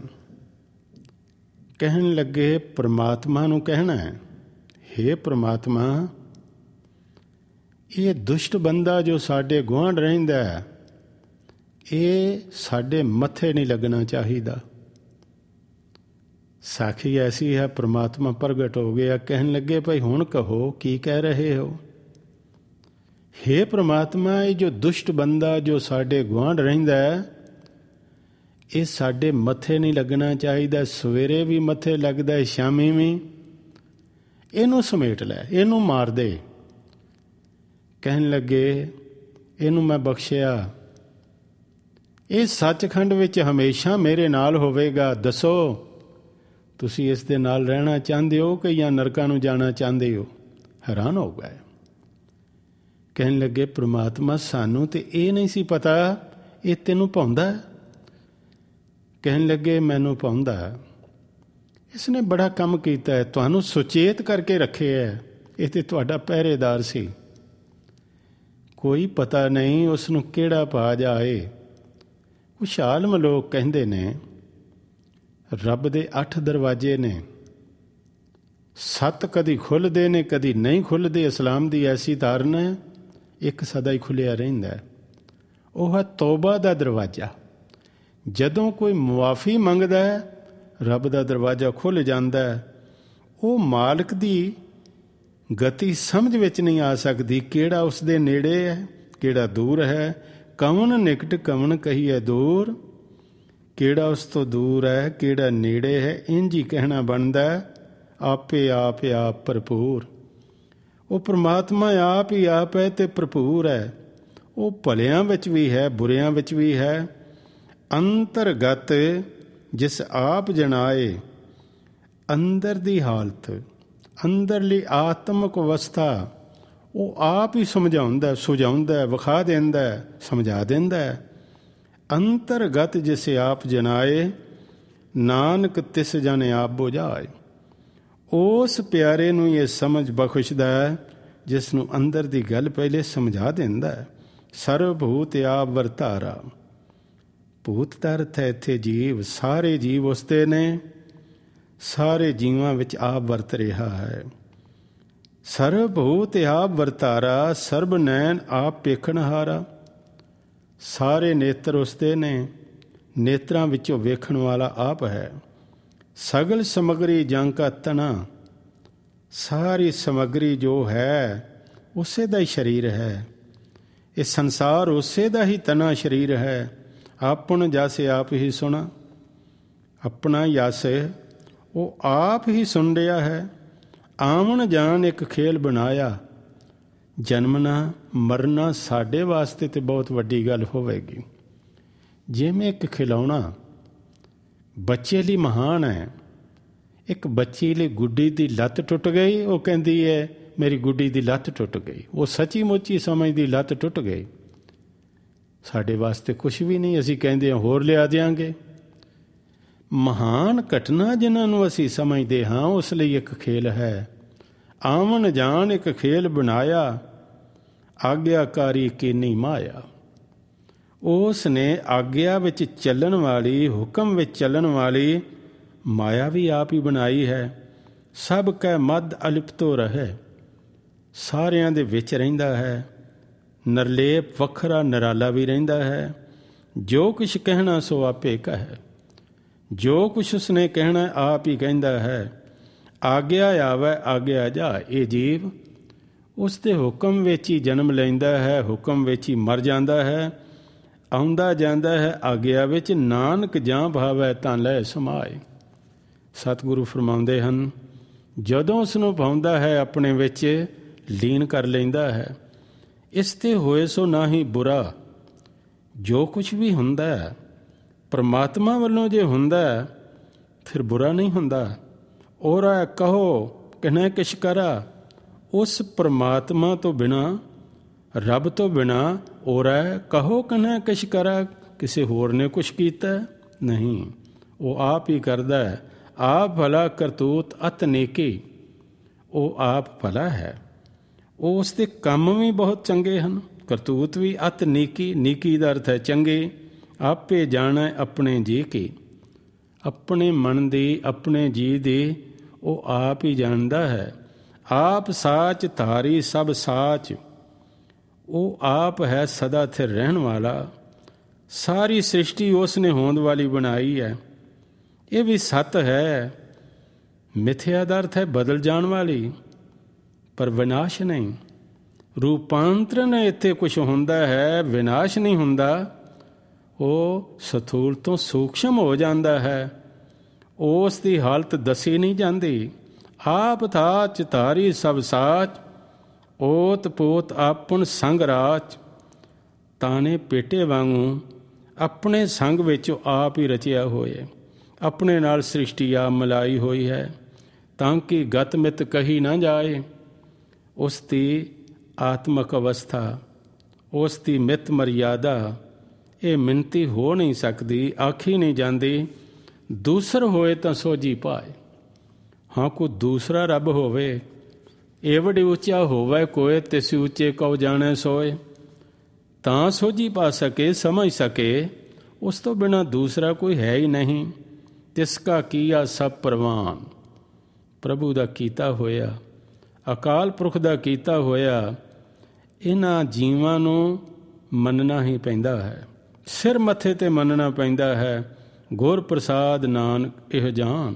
ਕਹਿਣ ਲੱਗੇ ਪ੍ਰਮਾਤਮਾ ਨੂੰ ਕਹਿਣਾ ਹੈ, ਹੇ ਪ੍ਰਮਾਤਮਾ, ਇਹ ਦੁਸ਼ਟ ਬੰਦਾ ਜੋ ਸਾਡੇ ਗੁਆਂਢ ਰਹਿੰਦਾ ਹੈ, ਇਹ ਸਾਡੇ ਮੱਥੇ ਨਹੀਂ ਲੱਗਣਾ ਚਾਹੀਦਾ। ਸਾਖੀ ਐਸੀ ਹੈ, ਪ੍ਰਮਾਤਮਾ ਪ੍ਰਗਟ ਹੋ ਗਿਆ। ਕਹਿਣ ਲੱਗੇ ਭਾਈ ਹੁਣ ਕਹੋ ਕੀ ਕਹਿ ਰਹੇ ਹੋ। ਹੇ ਪ੍ਰਮਾਤਮਾ, ਇਹ ਜੋ ਦੁਸ਼ਟ ਬੰਦਾ ਜੋ ਸਾਡੇ ਗੁਆਂਢ ਰਹਿੰਦਾ ਹੈ, ਇਹ ਸਾਡੇ ਮੱਥੇ ਨਹੀਂ ਲੱਗਣਾ ਚਾਹੀਦਾ। ਸਵੇਰੇ ਵੀ ਮੱਥੇ ਲੱਗਦਾ, ਸ਼ਾਮੀ ਵੀ। ਇਹਨੂੰ ਸਮੇਟ ਲੈ, ਇਹਨੂੰ ਮਾਰ ਦੇ। ਕਹਿਣ ਲੱਗੇ ਇਹਨੂੰ ਮੈਂ ਬਖਸ਼ਿਆ, ਇਹ ਸੱਚਖੰਡ ਵਿੱਚ ਹਮੇਸ਼ਾ ਮੇਰੇ ਨਾਲ ਹੋਵੇਗਾ। ਦੱਸੋ ਤੁਸੀਂ ਇਸ ਦੇ ਨਾਲ ਰਹਿਣਾ ਚਾਹੁੰਦੇ ਹੋ ਕਿ ਜਾਂ ਨਰਕਾਂ ਨੂੰ ਜਾਣਾ ਚਾਹੁੰਦੇ ਹੋ? ਹੈਰਾਨ ਹੋ ਗਏ। ਕਹਿਣ ਲੱਗੇ ਪ੍ਰਮਾਤਮਾ, ਸਾਨੂੰ ਤੇ ਇਹ ਨਹੀਂ ਸੀ ਪਤਾ ਇਹ ਤੈਨੂੰ ਭਾਉਂਦਾ। ਕਹਿਣ ਲੱਗੇ ਮੈਨੂੰ ਭਾਉਂਦਾ। ਇਸਨੇ ਬੜਾ ਕੰਮ ਕੀਤਾ ਹੈ, ਤੁਹਾਨੂੰ ਸੁਚੇਤ ਕਰਕੇ ਰੱਖਿਆ ਹੈ। ਇਹ ਤੇ ਤੁਹਾਡਾ ਪਹਿਰੇਦਾਰ ਸੀ। ਕੋਈ ਪਤਾ ਨਹੀਂ ਉਸ ਨੂੰ ਕਿਹੜਾ ਭਾ ਜਾਏ। ਕੁਛ ਆਲਮ ਲੋਕ ਕਹਿੰਦੇ ਨੇ ਰੱਬ ਦੇ 8 ਦਰਵਾਜ਼ੇ ਨੇ, 7 ਕਦੀ ਖੁੱਲ੍ਹਦੇ ਨੇ, ਕਦੀ ਨਹੀਂ ਖੁੱਲ੍ਹਦੇ। ਇਸਲਾਮ ਦੀ ਐਸੀ ਧਾਰਨਾ ਹੈ, ਇੱਕ ਸਦਾ ਹੀ ਖੁੱਲ੍ਹਿਆ ਰਹਿੰਦਾ। ਉਹ ਹੈ ਤੌਬਾ ਦਾ ਦਰਵਾਜ਼ਾ। ਜਦੋਂ ਕੋਈ ਮੁਆਫੀ ਮੰਗਦਾ ਹੈ, ਰੱਬ ਦਾ ਦਰਵਾਜ਼ਾ ਖੁੱਲ੍ਹ ਜਾਂਦਾ ਹੈ। ਉਹ ਮਾਲਕ ਦੀ ਗਤੀ ਸਮਝ ਵਿੱਚ ਨਹੀਂ ਆ ਸਕਦੀ, ਕਿਹੜਾ ਉਸ ਦੇ ਨੇੜੇ ਹੈ, ਕਿਹੜਾ ਦੂਰ ਹੈ। ਕਵਣ ਨਿਕਟ ਕਵਣ ਕਹੀਏ ਦੂਰ। ਕਿਹੜਾ ਉਸ ਤੋਂ ਦੂਰ ਹੈ, ਕਿਹੜਾ ਨੇੜੇ ਹੈ, ਇੰਝ ਹੀ ਕਹਿਣਾ ਬਣਦਾ ਆਪੇ ਆਪ ਆਪ ਭਰਪੂਰ। ਉਹ ਪ੍ਰਮਾਤਮਾ ਆਪ ਹੀ ਆਪ ਹੈ ਤੇ ਭਰਪੂਰ ਹੈ। ਉਹ ਭਲਿਆਂ ਵਿੱਚ ਵੀ ਹੈ, ਬੁਰਿਆਂ ਵਿੱਚ ਵੀ ਹੈ। ਅੰਤਰਗਤ ਜਿਸ ਆਪ ਜਣਾਏ, ਅੰਦਰ ਦੀ ਹਾਲਤ, ਅੰਦਰਲੀ ਆਤਮਿਕ ਅਵਸਥਾ ਉਹ ਆਪ ਹੀ ਸਮਝਾਉਂਦਾ, ਸੁਝਾਉਂਦਾ, ਵਿਖਾ ਦਿੰਦਾ, ਸਮਝਾ ਦਿੰਦਾ। ਅੰਤਰਗਤ ਜਿਸ ਆਪ ਜਨਾਏ, ਨਾਨਕ ਤਿਸ ਜਨ ਆਪ ਬੁਝਾਏ। ਉਸ ਪਿਆਰੇ ਨੂੰ ਇਹ ਸਮਝ ਬਖਸ਼ਦਾ ਹੈ ਜਿਸ ਨੂੰ ਅੰਦਰ ਦੀ ਗੱਲ ਪਹਿਲੇ ਸਮਝਾ ਦਿੰਦਾ। ਸਰਬ ਭੂਤ ਆਪ ਵਰਤਾਰਾ। ਭੂਤ ਦਾ ਅਰਥ ਹੈ ਇੱਥੇ ਜੀਵ, ਸਾਰੇ ਜੀਵ ਉਸਦੇ ਨੇ, ਸਾਰੇ ਜੀਵਾਂ ਵਿੱਚ ਆਪ ਵਰਤ ਰਿਹਾ ਹੈ। ਸਰਬ ਭੂਤ ਆਪ ਵਰਤਾਰਾ, ਸਰਬ ਨੈਣ ਆਪ ਵੇਖਣਹਾਰਾ। ਸਾਰੇ ਨੇਤਰ ਉਸਦੇ ਨੇ, ਨੇਤਰਾਂ ਵਿੱਚੋਂ ਵੇਖਣ ਵਾਲਾ ਆਪ ਹੈ। ਸਗਲ ਸਮੱਗਰੀ ਜੰ ਕਾ ਤਣਾ, ਸਾਰੀ ਸਮੱਗਰੀ ਜੋ ਹੈ ਉਸੇ ਦਾ ਹੀ ਸਰੀਰ ਹੈ। ਇਹ ਸੰਸਾਰ ਉਸੇ ਦਾ ਹੀ ਤਨਾ ਸਰੀਰ ਹੈ। ਆਪਣ ਜਸ ਆਪ ਹੀ ਸੁਣਾ, ਆਪਣਾ ਯਸ ਉਹ ਆਪ ਹੀ ਸੁਣ ਰਿਹਾ ਹੈ। ਆਵਣ ਜਾਣ ਇੱਕ ਖੇਲ ਬਣਾਇਆ, ਜਨਮਣਾ ਮਰਨਾ ਸਾਡੇ ਵਾਸਤੇ ਤਾਂ ਬਹੁਤ ਵੱਡੀ ਗੱਲ ਹੋਵੇਗੀ। ਜਿਵੇਂ ਇੱਕ ਖਿਡੌਣਾ ਬੱਚੇ ਲਈ ਮਹਾਨ ਹੈ। ਇੱਕ ਬੱਚੀ ਲਈ ਗੁੱਡੀ ਦੀ ਲੱਤ ਟੁੱਟ ਗਈ, ਉਹ ਕਹਿੰਦੀ ਹੈ ਮੇਰੀ ਗੁੱਡੀ ਦੀ ਲੱਤ ਟੁੱਟ ਗਈ। ਉਹ ਸੱਚੀ ਮੁੱਚੀ ਸਮਝਦੀ ਲੱਤ ਟੁੱਟ ਗਈ। ਸਾਡੇ ਵਾਸਤੇ ਕੁਛ ਵੀ ਨਹੀਂ, ਅਸੀਂ ਕਹਿੰਦੇ ਹਾਂ ਹੋਰ ਲਿਆ ਦਿਆਂਗੇ। ਮਹਾਨ ਘਟਨਾ ਜਿਨ੍ਹਾਂ ਨੂੰ ਅਸੀਂ ਸਮਝਦੇ ਹਾਂ ਉਸ ਲਈ ਇੱਕ ਖੇਲ ਹੈ। ਆਵਣ ਜਾਣ ਇੱਕ ਖੇਲ ਬਣਾਇਆ, ਆਗਿਆਕਾਰੀ ਕੀਨੀ ਮਾਇਆ। ਉਸ ਨੇ ਆਗਿਆ ਵਿੱਚ ਚੱਲਣ ਵਾਲੀ, ਹੁਕਮ ਵਿੱਚ ਚੱਲਣ ਵਾਲੀ ਮਾਇਆ ਵੀ ਆਪ ਹੀ ਬਣਾਈ ਹੈ। ਸਭ ਕੈ ਮੱਧ ਅਲਿਪਤੋ ਰਹੇ, ਸਾਰਿਆਂ ਦੇ ਵਿੱਚ ਰਹਿੰਦਾ ਹੈ। ਨਿਰਲੇਪ ਵੱਖਰਾ ਨਿਰਾਲਾ ਵੀ ਰਹਿੰਦਾ ਹੈ। ਜੋ ਕੁਛ ਕਹਿਣਾ ਸੋ ਆਪੇ ਕਹੇ, ਜੋ ਕੁਛ ਉਸਨੇ ਕਹਿਣਾ ਆਪ ਹੀ ਕਹਿੰਦਾ ਹੈ। ਆਗਿਆ ਆਵੈ ਆਗਿਆ ਜਾ। ਇਹ ਜੀਵ ਉਸ ਦੇ ਹੁਕਮ ਵਿੱਚ ਹੀ ਜਨਮ ਲੈਂਦਾ ਹੈ, ਹੁਕਮ ਵਿੱਚ ਹੀ ਮਰ ਜਾਂਦਾ ਹੈ, ਆਉਂਦਾ ਜਾਂਦਾ ਹੈ ਆਗਿਆ ਵਿੱਚ। ਨਾਨਕ ਜਾਂ ਭਾਵੈ ਤਾਂ ਲੈ ਸਮਾਏ। ਸਤਿਗੁਰੂ ਫਰਮਾਉਂਦੇ ਹਨ, ਜਦੋਂ ਉਸ ਨੂੰ ਪਾਉਂਦਾ ਹੈ ਆਪਣੇ ਵਿੱਚ ਲੀਨ ਕਰ ਲੈਂਦਾ ਹੈ। ਇਸ ਤੇ ਹੋਏ ਸੋ ਨਾ ਹੀ ਬੁਰਾ। ਜੋ ਕੁਛ ਵੀ ਹੁੰਦਾ ਹੈ ਪਰਮਾਤਮਾ ਵੱਲੋਂ ਜੇ ਹੁੰਦਾ ਫਿਰ ਬੁਰਾ ਨਹੀਂ ਹੁੰਦਾ। ਔਰਾ ਕਹੋ ਕਿਨੈ ਕਿਛ ਕਰਾ। ਉਸ ਪਰਮਾਤਮਾ ਤੋਂ ਬਿਨਾਂ, ਰੱਬ ਤੋਂ ਬਿਨਾਂ ਔਰਾ ਕਹੋ ਕਿਨੈ ਕਿਛ ਕਰਾ, ਕਿਸੇ ਹੋਰ ਨੇ ਕੁਛ ਕੀਤਾ ਨਹੀਂ, ਉਹ ਆਪ ਹੀ ਕਰਦਾ ਹੈ। ਆਪ ਭਲਾ ਕਰਤੂਤ ਅਤ ਨੇਕੀ। ਉਹ ਆਪ ਭਲਾ ਹੈ, ਉਸ ਦੇ ਕੰਮ ਵੀ ਬਹੁਤ ਚੰਗੇ ਹਨ, ਕਰਤੂਤ ਵੀ ਅਤ ਨੀਕੀ। ਨੀਕੀ ਦਾ ਅਰਥ ਹੈ ਚੰਗੇ। ਆਪੇ ਜਾਣੈ ਆਪਣੇ ਜੀ ਕੀ। ਆਪਣੇ ਮਨ ਦੀ, ਆਪਣੇ ਜੀ ਦੀ ਉਹ ਆਪ ਹੀ ਜਾਣਦਾ ਹੈ। ਆਪ ਸਾਚ ਧਾਰੀ ਸਭ ਸਾਚ। ਉਹ ਆਪ ਹੈ ਸਦਾ ਸਥਿਰ ਰਹਿਣ ਵਾਲਾ। ਸਾਰੀ ਸ੍ਰਿਸ਼ਟੀ ਉਸ ਨੇ ਹੋਂਦ ਵਾਲੀ ਬਣਾਈ ਹੈ। ਇਹ ਵੀ ਸੱਤ ਹੈ। ਮਿਥਿਆ ਦਾ ਅਰਥ ਹੈ ਬਦਲ ਜਾਣ ਵਾਲੀ, ਪਰ ਵਿਨਾਸ਼ ਨਹੀਂ। ਰੂਪਾਂਤਰਨ ਇੱਥੇ ਕੁਛ ਹੁੰਦਾ ਹੈ, ਵਿਨਾਸ਼ ਨਹੀਂ ਹੁੰਦਾ। ਉਹ ਸਥੂਲ ਤੋਂ ਸੂਖਸ਼ਮ ਹੋ ਜਾਂਦਾ ਹੈ। ਉਸ ਦੀ ਹਾਲਤ ਦੱਸੀ ਨਹੀਂ ਜਾਂਦੀ। ਆਪ ਥਾਚ ਧਾਰੀ ਸਭ ਸਾਚ। ਓਤ ਪੋਤ ਆਪਣ ਸੰਗ ਰਾਚ। ਤਾਨੇ ਪੇਟੇ ਵਾਂਗੂ ਆਪਣੇ ਸੰਗ ਵਿੱਚ ਆਪ ਹੀ ਰਚਿਆ ਹੋਏ। ਆਪਣੇ ਨਾਲ ਸ੍ਰਿਸ਼ਟੀ ਆਪ ਮਿਲਾਈ ਹੋਈ ਹੈ, ਤਾਂ ਕਿ ਗਤ ਮਿਤ ਕਹੀ ਨਾ ਜਾਏ। ਉਸ ਦੀ ਆਤਮਕ ਅਵਸਥਾ, ਉਸ ਦੀ ਮਿਤ ਮਰਿਆਦਾ ਇਹ ਮਿਣਤੀ ਹੋ ਨਹੀਂ ਸਕਦੀ, ਆਖੀ ਨਹੀਂ ਜਾਂਦੀ। ਦੂਸਰ ਹੋਏ ਤਾਂ ਸੋਝੀ ਪਾਏ। ਹਾਂ, ਕੋਈ ਦੂਸਰਾ ਰੱਬ ਹੋਵੇ, ਏਵੜ ਉੱਚਾ ਹੋਵੇ ਕੋਏ, ਤਿਸ ਉੱਚੇ ਕਉ ਜਾਣੈ ਸੋਏ, ਤਾਂ ਸੋਝੀ ਪਾ ਸਕੇ, ਸਮਝ ਸਕੇ। ਉਸ ਤੋਂ ਬਿਨਾਂ ਦੂਸਰਾ ਕੋਈ ਹੈ ਹੀ ਨਹੀਂ। ਤਿਸ ਕਾ ਕੀਆ ਸਭ ਪ੍ਰਵਾਨ। ਪ੍ਰਭੂ ਦਾ ਕੀਤਾ ਹੋਇਆ, ਅਕਾਲ ਪੁਰਖ ਦਾ ਕੀਤਾ ਹੋਇਆ, ਇਹਨਾਂ ਜੀਵਾਂ ਨੂੰ ਮੰਨਣਾ ਹੀ ਪੈਂਦਾ ਹੈ। ਸਿਰ ਮੱਥੇ 'ਤੇ ਮੰਨਣਾ ਪੈਂਦਾ ਹੈ। ਗੁਰ ਪ੍ਰਸਾਦ ਨਾਨਕ ਇਹ ਜਾਨ।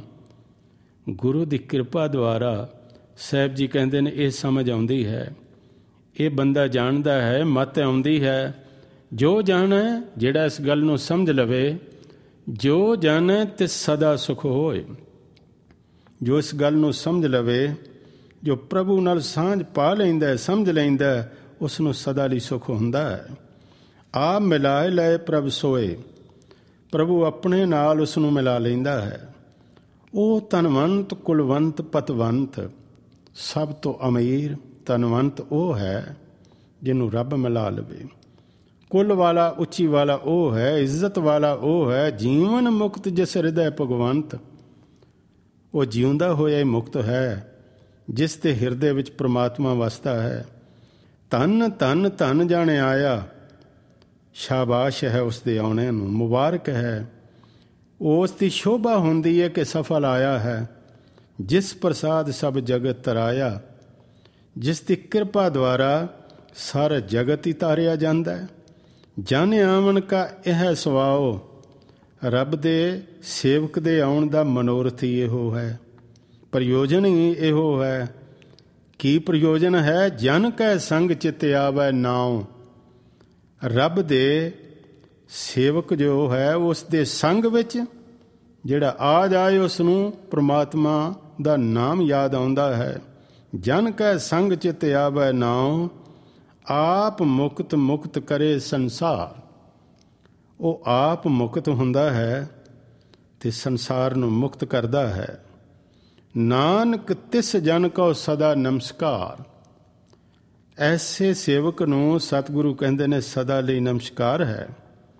ਗੁਰੂ ਦੀ ਕਿਰਪਾ ਦੁਆਰਾ ਸਾਹਿਬ ਜੀ ਕਹਿੰਦੇ ਨੇ ਇਹ ਸਮਝ ਆਉਂਦੀ ਹੈ, ਇਹ ਬੰਦਾ ਜਾਣਦਾ ਹੈ, ਮੱਤ ਆਉਂਦੀ ਹੈ। ਜੋ ਜਾਣੇ, ਜਿਹੜਾ ਇਸ ਗੱਲ ਨੂੰ ਸਮਝ ਲਵੇ, ਜੋ ਜਾਣੈ ਤਿਸ ਸਦਾ ਸੁਖ ਹੋਏ। ਜੋ ਇਸ ਗੱਲ ਨੂੰ ਸਮਝ ਲਵੇ, ਜੋ ਪ੍ਰਭੂ ਨਾਲ ਸਾਂਝ ਪਾ ਲੈਂਦਾ, ਸਮਝ ਲੈਂਦਾ, ਉਸ ਨੂੰ ਸਦਾ ਲਈ ਸੁਖ ਹੁੰਦਾ ਹੈ। ਆਪ ਮਿਲਾਏ ਲਏ ਪ੍ਰਭ ਸੋਏ, ਪ੍ਰਭੂ ਆਪਣੇ ਨਾਲ ਉਸ ਨੂੰ ਮਿਲਾ ਲੈਂਦਾ ਹੈ। ਉਹ ਧਨਵੰਤ ਕੁਲਵੰਤ ਪਤਵੰਤ, ਸਭ ਤੋਂ ਅਮੀਰ ਧਨਵੰਤ ਉਹ ਹੈ ਜਿਹਨੂੰ ਰੱਬ ਮਿਲਾ ਲਵੇ। ਕੁਲ ਵਾਲਾ ਉੱਚੀ ਵਾਲਾ ਉਹ ਹੈ, ਇੱਜ਼ਤ ਵਾਲਾ ਉਹ ਹੈ, ਜੀਵਨ ਮੁਕਤ ਜਿਸ ਹਿਰਦੈ ਭਗਵੰਤ। ਉਹ ਜਿਉਂਦਾ ਹੋਇਆ ਹੀ ਮੁਕਤ ਹੈ ਜਿਸ ਦੇ ਹਿਰਦੇ ਵਿੱਚ ਪ੍ਰਮਾਤਮਾ ਵਸਦਾ ਹੈ। ਧੰਨ ਧੰਨ ਧੰਨ ਜਾਣੇ ਆਇਆ, ਸ਼ਾਬਾਸ਼ ਹੈ ਉਸ ਦੇ ਆਉਣੇ ਨੂੰ, ਮੁਬਾਰਕ ਹੈ। ਉਸ ਦੀ ਸ਼ੋਭਾ ਹੁੰਦੀ ਹੈ ਕਿ ਸਫਲ ਆਇਆ ਹੈ, ਜਿਸ ਪ੍ਰਸਾਦ ਸਭ ਜਗਤ ਤਰਾਇਆ। ਜਿਸ ਦੀ ਕਿਰਪਾ ਦੁਆਰਾ ਸਾਰਾ ਜਗਤ ਹੀ ਤਾਰਿਆ ਜਾਂਦਾ ਹੈ। ਜਨ ਆਵਣ ਕਾ ਇਹ ਸੁਭਾਉ, ਰੱਬ ਦੇ ਸੇਵਕ ਦੇ ਆਉਣ ਦਾ ਮਨੋਰਥ ਹੀ ਇਹੋ ਹੈ, ਪ੍ਰਯੋਜਨ ਹੀ ਇਹੋ ਹੈ। ਕੀ ਪ੍ਰਯੋਜਨ ਹੈ? ਜਨ ਕੈ ਸੰਗ ਚਿਤ ਆਵੈ ਨਾਉ। ਰੱਬ ਦੇ ਸੇਵਕ ਜੋ ਹੈ ਉਸ ਦੇ ਸੰਗ ਵਿੱਚ ਜਿਹੜਾ ਆ ਜਾਏ ਉਸ ਨੂੰ ਪ੍ਰਮਾਤਮਾ ਦਾ ਨਾਮ ਯਾਦ ਆਉਂਦਾ ਹੈ। ਜਨ ਕੈ ਸੰਗ ਚਿਤ ਆਵੈ ਨਾਉ, ਆਪ ਮੁਕਤ ਮੁਕਤ ਕਰੇ ਸੰਸਾਰ। ਉਹ ਆਪ ਮੁਕਤ ਹੁੰਦਾ ਹੈ ਤੇ ਸੰਸਾਰ ਨੂੰ ਮੁਕਤ ਕਰਦਾ ਹੈ। ਨਾਨਕ ਤਿਸ ਜਨ ਕੋ ਸਦਾ ਨਮਸਕਾਰ। ਐਸੇ ਸੇਵਕ ਨੂੰ ਸਤਿਗੁਰੂ ਕਹਿੰਦੇ ਨੇ ਸਦਾ ਲਈ ਨਮਸਕਾਰ ਹੈ।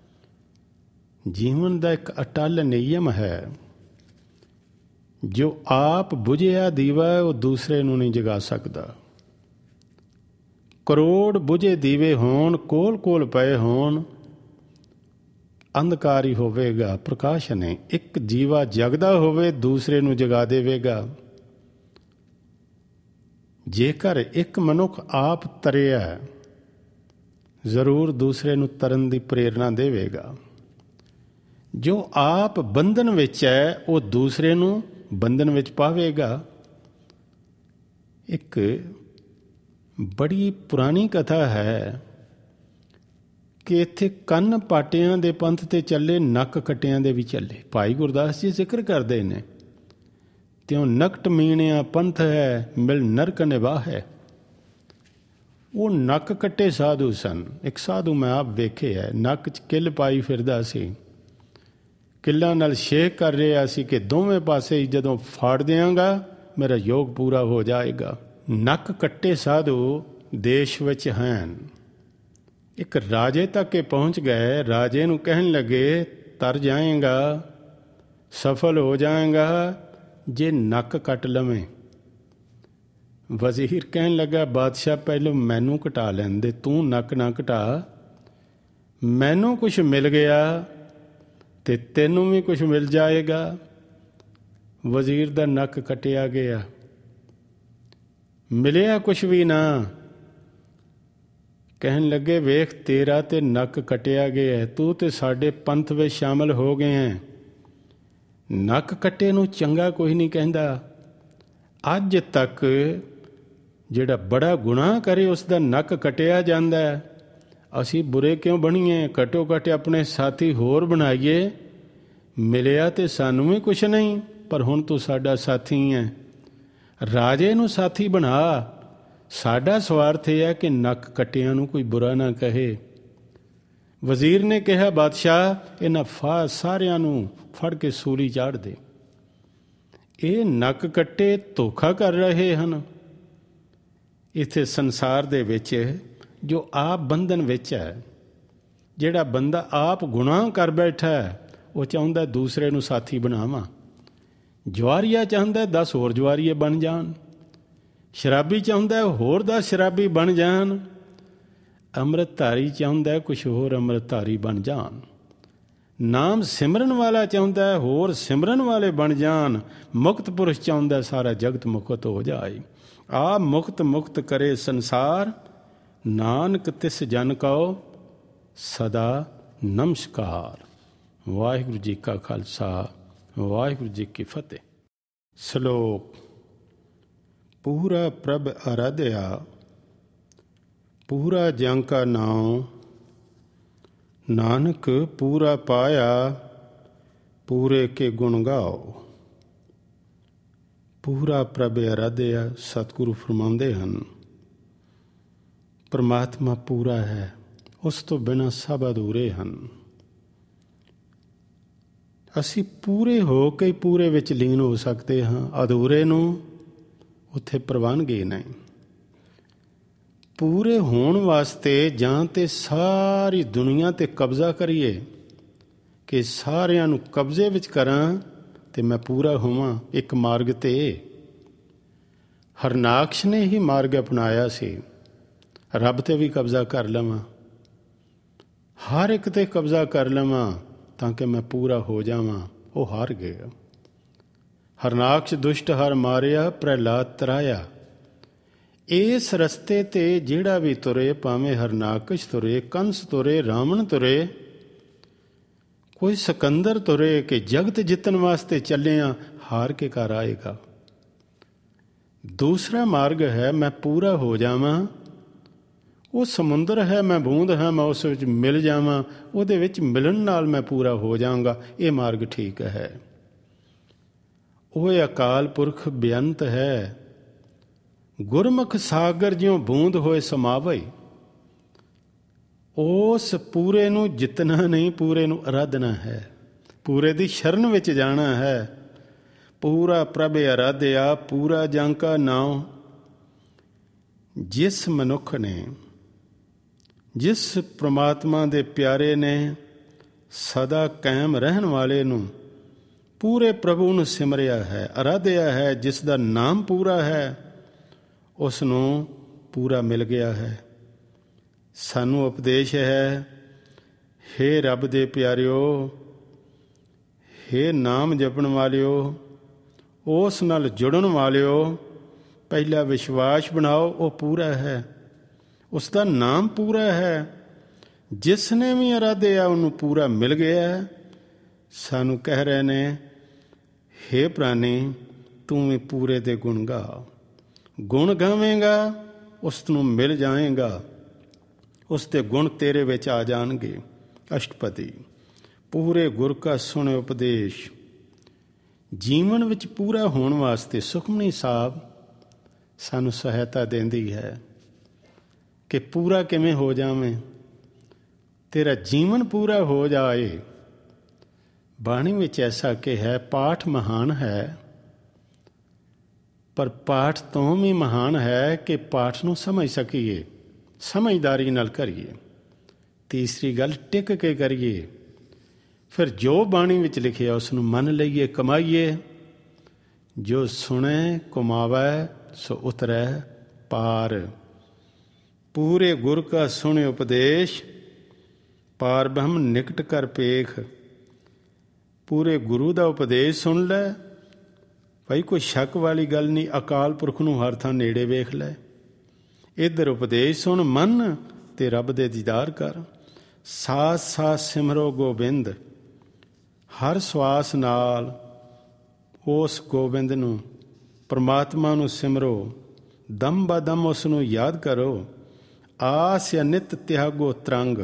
ਜੀਵਨ ਦਾ ਇੱਕ ਅਟੱਲ ਨਿਯਮ ਹੈ, ਜੋ ਆਪ ਬੁਝਿਆ ਦੀਵਾ ਉਹ ਦੂਸਰੇ ਨੂੰ ਨਹੀਂ ਜਗਾ ਸਕਦਾ। ਕਰੋੜ ਬੁਝੇ ਦੀਵੇ ਹੋਣ, ਕੋਲ ਕੋਲ ਪਏ ਹੋਣ, ਅੰਧਕਾਰ ਹੀ ਹੋਵੇਗਾ, ਪ੍ਰਕਾਸ਼ ਨਹੀਂ। ਇੱਕ ਜੀਵਾ ਜਗਦਾ ਹੋਵੇ ਦੂਸਰੇ ਨੂੰ ਜਗਾ ਦੇਵੇਗਾ। ਜੇਕਰ ਇੱਕ ਮਨੁੱਖ ਆਪ ਤਰਿਆ, ਜ਼ਰੂਰ ਦੂਸਰੇ ਨੂੰ ਤਰਨ ਦੀ ਪ੍ਰੇਰਨਾ ਦੇਵੇਗਾ। ਜੋ ਆਪ ਬੰਧਨ ਵਿੱਚ ਹੈ ਉਹ ਦੂਸਰੇ ਨੂੰ ਬੰਧਨ ਵਿੱਚ ਪਾਵੇਗਾ। ਇੱਕ ਬੜੀ ਪੁਰਾਣੀ ਕਥਾ ਹੈ ਕਿ ਇੱਥੇ ਕੰਨ ਪਾਟਿਆਂ ਦੇ ਪੰਥ ਤੇ ਚੱਲੇ, ਨੱਕ ਕੱਟਿਆਂ ਦੇ ਵੀ ਚੱਲੇ। ਭਾਈ ਗੁਰਦਾਸ ਜੀ ਜ਼ਿਕਰ ਕਰਦੇ ਨੇ, ਤਿਉ ਨਕਟ ਮੀਣਿਆ ਪੰਥ ਹੈ, ਮਿਲ ਨਰਕ ਨਿਵਾਹ ਹੈ। ਉਹ ਨੱਕ ਕੱਟੇ ਸਾਧੂ ਸਨ। ਇੱਕ ਸਾਧੂ ਮੈਂ ਆਪ ਵੇਖਿਆ, ਨੱਕ 'ਚ ਕਿੱਲ ਪਾਈ ਫਿਰਦਾ ਸੀ, ਕਿੱਲਾਂ ਨਾਲ ਛੇਕ ਕਰ ਰਿਹਾ ਸੀ ਕਿ ਦੋਵੇਂ ਪਾਸੇ ਜਦੋਂ ਫਾੜ ਦਿਆਂਗਾ ਮੇਰਾ ਯੋਗ ਪੂਰਾ ਹੋ ਜਾਏਗਾ। ਨੱਕ ਕੱਟੇ ਸਾਧੂ ਦੇਸ਼ ਵਿੱਚ ਹਨ। ਇੱਕ ਰਾਜੇ ਤੱਕ ਇਹ ਪਹੁੰਚ ਗਏ। ਰਾਜੇ ਨੂੰ ਕਹਿਣ ਲੱਗੇ, ਤਰ ਜਾਏਗਾ, ਸਫਲ ਹੋ ਜਾਏਗਾ ਜੇ ਨੱਕ ਕੱਟ ਲਵੇਂ। ਵਜ਼ੀਰ ਕਹਿਣ ਲੱਗਾ, ਬਾਦਸ਼ਾਹ ਪਹਿਲਾਂ ਮੈਨੂੰ ਕਟਾ ਲੈਂਦੇ, ਤੂੰ ਨੱਕ ਨਾ ਕਟਾ। ਮੈਨੂੰ ਕੁਛ ਮਿਲ ਗਿਆ ਤੇ ਤੈਨੂੰ ਵੀ ਕੁਛ ਮਿਲ ਜਾਏਗਾ। ਵਜ਼ੀਰ ਦਾ ਨੱਕ ਕੱਟਿਆ ਗਿਆ, ਮਿਲਿਆ ਕੁਛ ਵੀ ਨਾ। ਕਹਿਣ ਲੱਗੇ, ਵੇਖ ਤੇਰਾ ਤੇ ਨੱਕ ਕੱਟਿਆ ਗਿਆ, ਤੂੰ ਤੇ ਸਾਡੇ ਪੰਥ ਵਿੱਚ ਸ਼ਾਮਲ ਹੋ ਗਏ ਹੈ। ਨੱਕ ਕੱਟੇ ਨੂੰ ਚੰਗਾ ਕੋਈ ਨਹੀਂ ਕਹਿੰਦਾ। ਅੱਜ ਤੱਕ ਜਿਹੜਾ ਬੜਾ ਗੁਨਾਹ ਕਰੇ ਉਸ ਦਾ ਨੱਕ ਕੱਟਿਆ ਜਾਂਦਾ ਹੈ। ਅਸੀਂ ਬੁਰੇ ਕਿਉਂ ਬਣੀਏ? ਘੱਟੋ ਘੱਟ ਆਪਣੇ ਸਾਥੀ ਹੋਰ ਬਣਾਈਏ। ਮਿਲਿਆ ਤੇ ਸਾਨੂੰ ਵੀ ਕੁਛ ਨਹੀਂ, ਪਰ ਹੁਣ ਤੂੰ ਸਾਡਾ ਸਾਥੀ ਹੈ। ਰਾਜੇ ਨੂੰ ਸਾਥੀ ਬਣਾ। ਸਾਡਾ ਸਵਾਰਥ ਇਹ ਹੈ ਕਿ ਨੱਕ ਕੱਟਿਆਂ ਨੂੰ ਕੋਈ ਬੁਰਾ ਨਾ ਕਹੇ। ਵਜ਼ੀਰ ਨੇ ਕਿਹਾ, ਬਾਦਸ਼ਾਹ ਇਹਨਾਂ ਸਾਰਿਆਂ ਨੂੰ ਫੜ ਕੇ ਸੂਲੀ ਚਾੜ੍ਹ ਦੇ। ਇਹ ਨੱਕ ਕੱਟੇ ਧੋਖਾ ਕਰ ਰਹੇ ਹਨ। ਇੱਥੇ ਸੰਸਾਰ ਦੇ ਵਿੱਚ ਜੋ ਆਪ ਬੰਧਨ ਵਿੱਚ ਹੈ, ਜਿਹੜਾ ਬੰਦਾ ਆਪ ਗੁਨਾਹ ਕਰ ਬੈਠਾ ਹੈ, ਉਹ ਚਾਹੁੰਦਾ ਦੂਸਰੇ ਨੂੰ ਸਾਥੀ ਬਣਾਵਾਂ। ਜੁਆਰੀਆ ਚਾਹੁੰਦਾ 10 ਹੋਰ ਜੁਆਰੀਏ ਬਣ ਜਾਣ। ਸ਼ਰਾਬੀ ਚਾਹੁੰਦਾ ਹੋਰ 10 ਸ਼ਰਾਬੀ ਬਣ ਜਾਣ। ਅੰਮ੍ਰਿਤਧਾਰੀ ਚਾਹੁੰਦਾ ਕੁਛ ਹੋਰ ਅੰਮ੍ਰਿਤਧਾਰੀ ਬਣ ਜਾਣ। ਨਾਮ ਸਿਮਰਨ ਵਾਲਾ ਚਾਹੁੰਦਾ ਹੋਰ ਸਿਮਰਨ ਵਾਲੇ ਬਣ ਜਾਣ। ਮੁਕਤ ਪੁਰਸ਼ ਚਾਹੁੰਦਾ ਸਾਰਾ ਜਗਤ ਮੁਕਤ ਹੋ ਜਾਏ। ਆਪ ਮੁਕਤ ਮੁਕਤ ਕਰੇ ਸੰਸਾਰ, ਨਾਨਕ ਤਿਸ ਜਨ ਕਉ ਸਦਾ ਨਮਸਕਾਰ। ਵਾਹਿਗੁਰੂ ਜੀ ਕਾ ਖਾਲਸਾ, ਵਾਹਿਗੁਰੂ ਜੀ ਕੀ ਫਤਿਹ। ਸ਼ਲੋਕ। ਪੂਰਾ ਪ੍ਰਭ ਅਰਾਧਿਆ, ਪੂਰਾ ਜੰ ਕਾ ਨਾਉ, ਨਾਨਕ ਪੂਰਾ ਪਾਇਆ, ਪੂਰੇ ਕੇ ਗੁਣ ਗਾਓ। ਪੂਰਾ ਪ੍ਰਭ ਅਰਾਧਿਆ। ਸਤਿਗੁਰੂ ਫਰਮਾਉਂਦੇ ਹਨ ਪਰਮਾਤਮਾ ਪੂਰਾ ਹੈ, ਉਸ ਤੋਂ ਬਿਨਾਂ ਸਭ ਅਧੂਰੇ ਹਨ। ਅਸੀਂ ਪੂਰੇ ਹੋ ਕੇ ਪੂਰੇ ਵਿੱਚ ਲੀਨ ਹੋ ਸਕਦੇ ਹਾਂ, ਅਧੂਰੇ ਨੂੰ ਉੱਥੇ ਪ੍ਰਵਾਨਗੀ ਨਹੀਂ। ਪੂਰੇ ਹੋਣ ਵਾਸਤੇ ਜਾਂ ਤੇ ਸਾਰੀ ਦੁਨੀਆ 'ਤੇ ਕਬਜ਼ਾ ਕਰੀਏ ਕਿ ਸਾਰਿਆਂ ਨੂੰ ਕਬਜ਼ੇ ਵਿੱਚ ਕਰਾਂ ਤੇ ਮੈਂ ਪੂਰਾ ਹੋਵਾਂ। ਇੱਕ ਮਾਰਗ 'ਤੇ ਹਰਨਾਕਸ਼ ਨੇ ਹੀ ਮਾਰਗ ਅਪਣਾਇਆ ਸੀ, ਰੱਬ 'ਤੇ ਵੀ ਕਬਜ਼ਾ ਕਰ ਲਵਾਂ, ਹਰ ਇੱਕ 'ਤੇ ਕਬਜ਼ਾ ਕਰ ਲਵਾਂ ਤਾਂ ਕਿ ਮੈਂ ਪੂਰਾ ਹੋ ਜਾਵਾਂ। ਉਹ ਹਾਰ ਗਿਆ। ਹਰਨਾਕਸ਼ ਦੁਸ਼ਟ ਹਰ ਮਾਰਿਆ, ਪ੍ਰਹਿਲਾਦ ਤਰਾਇਆ। ਇਸ ਰਸਤੇ 'ਤੇ ਜਿਹੜਾ ਵੀ ਤੁਰੇ, ਭਾਵੇਂ ਹਰਨਾਕਸ਼ ਤੁਰੇ, ਕੰਸ ਤੁਰੇ, ਰਾਵਣ ਤੁਰੇ, ਕੋਈ ਸਿਕੰਦਰ ਤੁਰੇ ਕਿ ਜਗਤ ਜਿੱਤਣ ਵਾਸਤੇ ਚੱਲਿਆ, ਹਾਰ ਕੇ ਘਰ ਆਏਗਾ। ਦੂਸਰਾ ਮਾਰਗ ਹੈ ਮੈਂ ਪੂਰਾ ਹੋ ਜਾਵਾਂ। ਉਹ ਸਮੁੰਦਰ ਹੈ, ਮੈਂ ਬੂੰਦ ਹਾਂ, ਮੈਂ ਉਸ ਵਿੱਚ ਮਿਲ ਜਾਵਾਂ, ਉਹਦੇ ਵਿੱਚ ਮਿਲਣ ਨਾਲ ਮੈਂ ਪੂਰਾ ਹੋ ਜਾਵਾਂਗਾ। ਇਹ ਮਾਰਗ ਠੀਕ ਹੈ। ਉਹ ਅਕਾਲ ਪੁਰਖ ਬੇਅੰਤ ਹੈ। ਗੁਰਮੁਖ ਸਾਗਰ ਜਿਉਂ ਬੂੰਦ ਹੋਏ ਸਮਾਵਈ। ਉਸ ਪੂਰੇ ਨੂੰ ਜਿੱਤਣਾ ਨਹੀਂ, ਪੂਰੇ ਨੂੰ ਅਰਾਧਨਾ ਹੈ, ਪੂਰੇ ਦੀ ਸ਼ਰਨ ਵਿੱਚ ਜਾਣਾ ਹੈ। ਪੂਰਾ ਪ੍ਰਭ ਅਰਾਧਿਆ, ਪੂਰਾ ਜੰ ਕਾ ਨਾਉ। ਜਿਸ ਮਨੁੱਖ ਨੇ, ਜਿਸ ਪ੍ਰਮਾਤਮਾ ਦੇ ਪਿਆਰੇ ਨੇ, ਸਦਾ ਕਾਇਮ ਰਹਿਣ ਵਾਲੇ ਨੂੰ, ਪੂਰੇ ਪ੍ਰਭੂ ਨੂੰ ਸਿਮਰਿਆ ਹੈ, ਅਰਾਧਿਆ ਹੈ, ਜਿਸ ਦਾ ਨਾਮ ਪੂਰਾ ਹੈ, ਉਸ ਨੂੰ ਪੂਰਾ ਮਿਲ ਗਿਆ ਹੈ। ਸਾਨੂੰ ਉਪਦੇਸ਼ ਹੈ, ਹੇ ਰੱਬ ਦੇ ਪਿਆਰਿਓ, ਹੇ ਨਾਮ ਜਪਣ ਵਾਲਿਓ, ਉਸ ਨਾਲ ਜੁੜਨ ਵਾਲਿਓ, ਪਹਿਲਾ ਵਿਸ਼ਵਾਸ ਬਣਾਓ, ਉਹ ਪੂਰਾ ਹੈ, ਉਸ ਦਾ ਨਾਮ ਪੂਰਾ ਹੈ। ਜਿਸ ਨੇ ਵੀ ਅਰਾਧਿਆ ਉਹਨੂੰ ਪੂਰਾ ਮਿਲ ਗਿਆ। ਸਾਨੂੰ ਕਹਿ ਰਹੇ ਨੇ, ਹੇ ਪ੍ਰਾਣੀ, ਤੂੰ ਵੀ ਪੂਰੇ ਦੇ ਗੁਣ ਗਾ। ਗੁਣ ਗਾਵੇਂਗਾ, ਉਸ ਨੂੰ ਮਿਲ ਜਾਏਗਾ, ਉਸ ਦੇ ਗੁਣ ਤੇਰੇ ਵਿੱਚ ਆ ਜਾਣਗੇ। ਅਸ਼ਟਪਦੀ। ਪੂਰੇ ਗੁਰ ਕਾ ਸੁਣੇ ਉਪਦੇਸ਼। ਜੀਵਨ ਵਿੱਚ ਪੂਰਾ ਹੋਣ ਵਾਸਤੇ ਸੁਖਮਨੀ ਸਾਹਿਬ ਸਾਨੂੰ ਸਹਾਇਤਾ ਦਿੰਦੀ ਹੈ ਕਿ ਪੂਰਾ ਕਿਵੇਂ ਹੋ ਜਾਵੇਂ, ਤੇਰਾ ਜੀਵਨ ਪੂਰਾ ਹੋ ਜਾਏ। ਬਾਣੀ ਵਿੱਚ ਐਸਾ ਕਿਹਾ, ਪਾਠ ਮਹਾਨ ਹੈ, ਪਰ ਪਾਠ ਤੋਂ ਵੀ ਮਹਾਨ ਹੈ ਕਿ ਪਾਠ ਨੂੰ ਸਮਝ ਸਕੀਏ, ਸਮਝਦਾਰੀ ਨਾਲ ਕਰੀਏ। ਤੀਸਰੀ ਗੱਲ, ਟਿਕ ਕੇ ਕਰੀਏ। ਫਿਰ ਜੋ ਬਾਣੀ ਵਿੱਚ ਲਿਖਿਆ ਉਸ ਨੂੰ ਮੰਨ ਲਈਏ, ਕਮਾਈਏ। ਜੋ ਸੁਣੇ ਕਮਾਵੈ ਸੋ ਉਤਰੈ ਪਾਰ। ਪੂਰੇ ਗੁਰ ਕਾ ਸੁਣੇ ਉਪਦੇਸ਼, ਪਾਰ ਬ੍ਰਹਮ ਨਿਕਟ ਕਰ ਪੇਖ। ਪੂਰੇ ਗੁਰੂ ਦਾ ਉਪਦੇਸ਼ ਸੁਣ ਲੈ, ਭਾਈ ਕੋਈ ਸ਼ੱਕ ਵਾਲੀ ਗੱਲ ਨਹੀਂ। ਅਕਾਲ ਪੁਰਖ ਨੂੰ ਹਰ ਥਾਂ ਨੇੜੇ ਵੇਖ ਲੈ। ਇੱਧਰ ਉਪਦੇਸ਼ ਸੁਣ, ਮੰਨ ਤੇ ਰੱਬ ਦੇ ਦੀਦਾਰ ਕਰ। ਸਾਥ ਸਾਥ ਸਿਮਰੋ ਗੋਬਿੰਦ। ਹਰ ਸਵਾਸ ਨਾਲ ਉਸ ਗੋਬਿੰਦ ਨੂੰ, ਪਰਮਾਤਮਾ ਨੂੰ ਸਿਮਰੋ। ਦਮ ਬ ਦਮ ਉਸ ਨੂੰ ਯਾਦ ਕਰੋ। ਆਸ ਅਨਿਤ ਤਿਆਗੋ ਤਰੰਗ।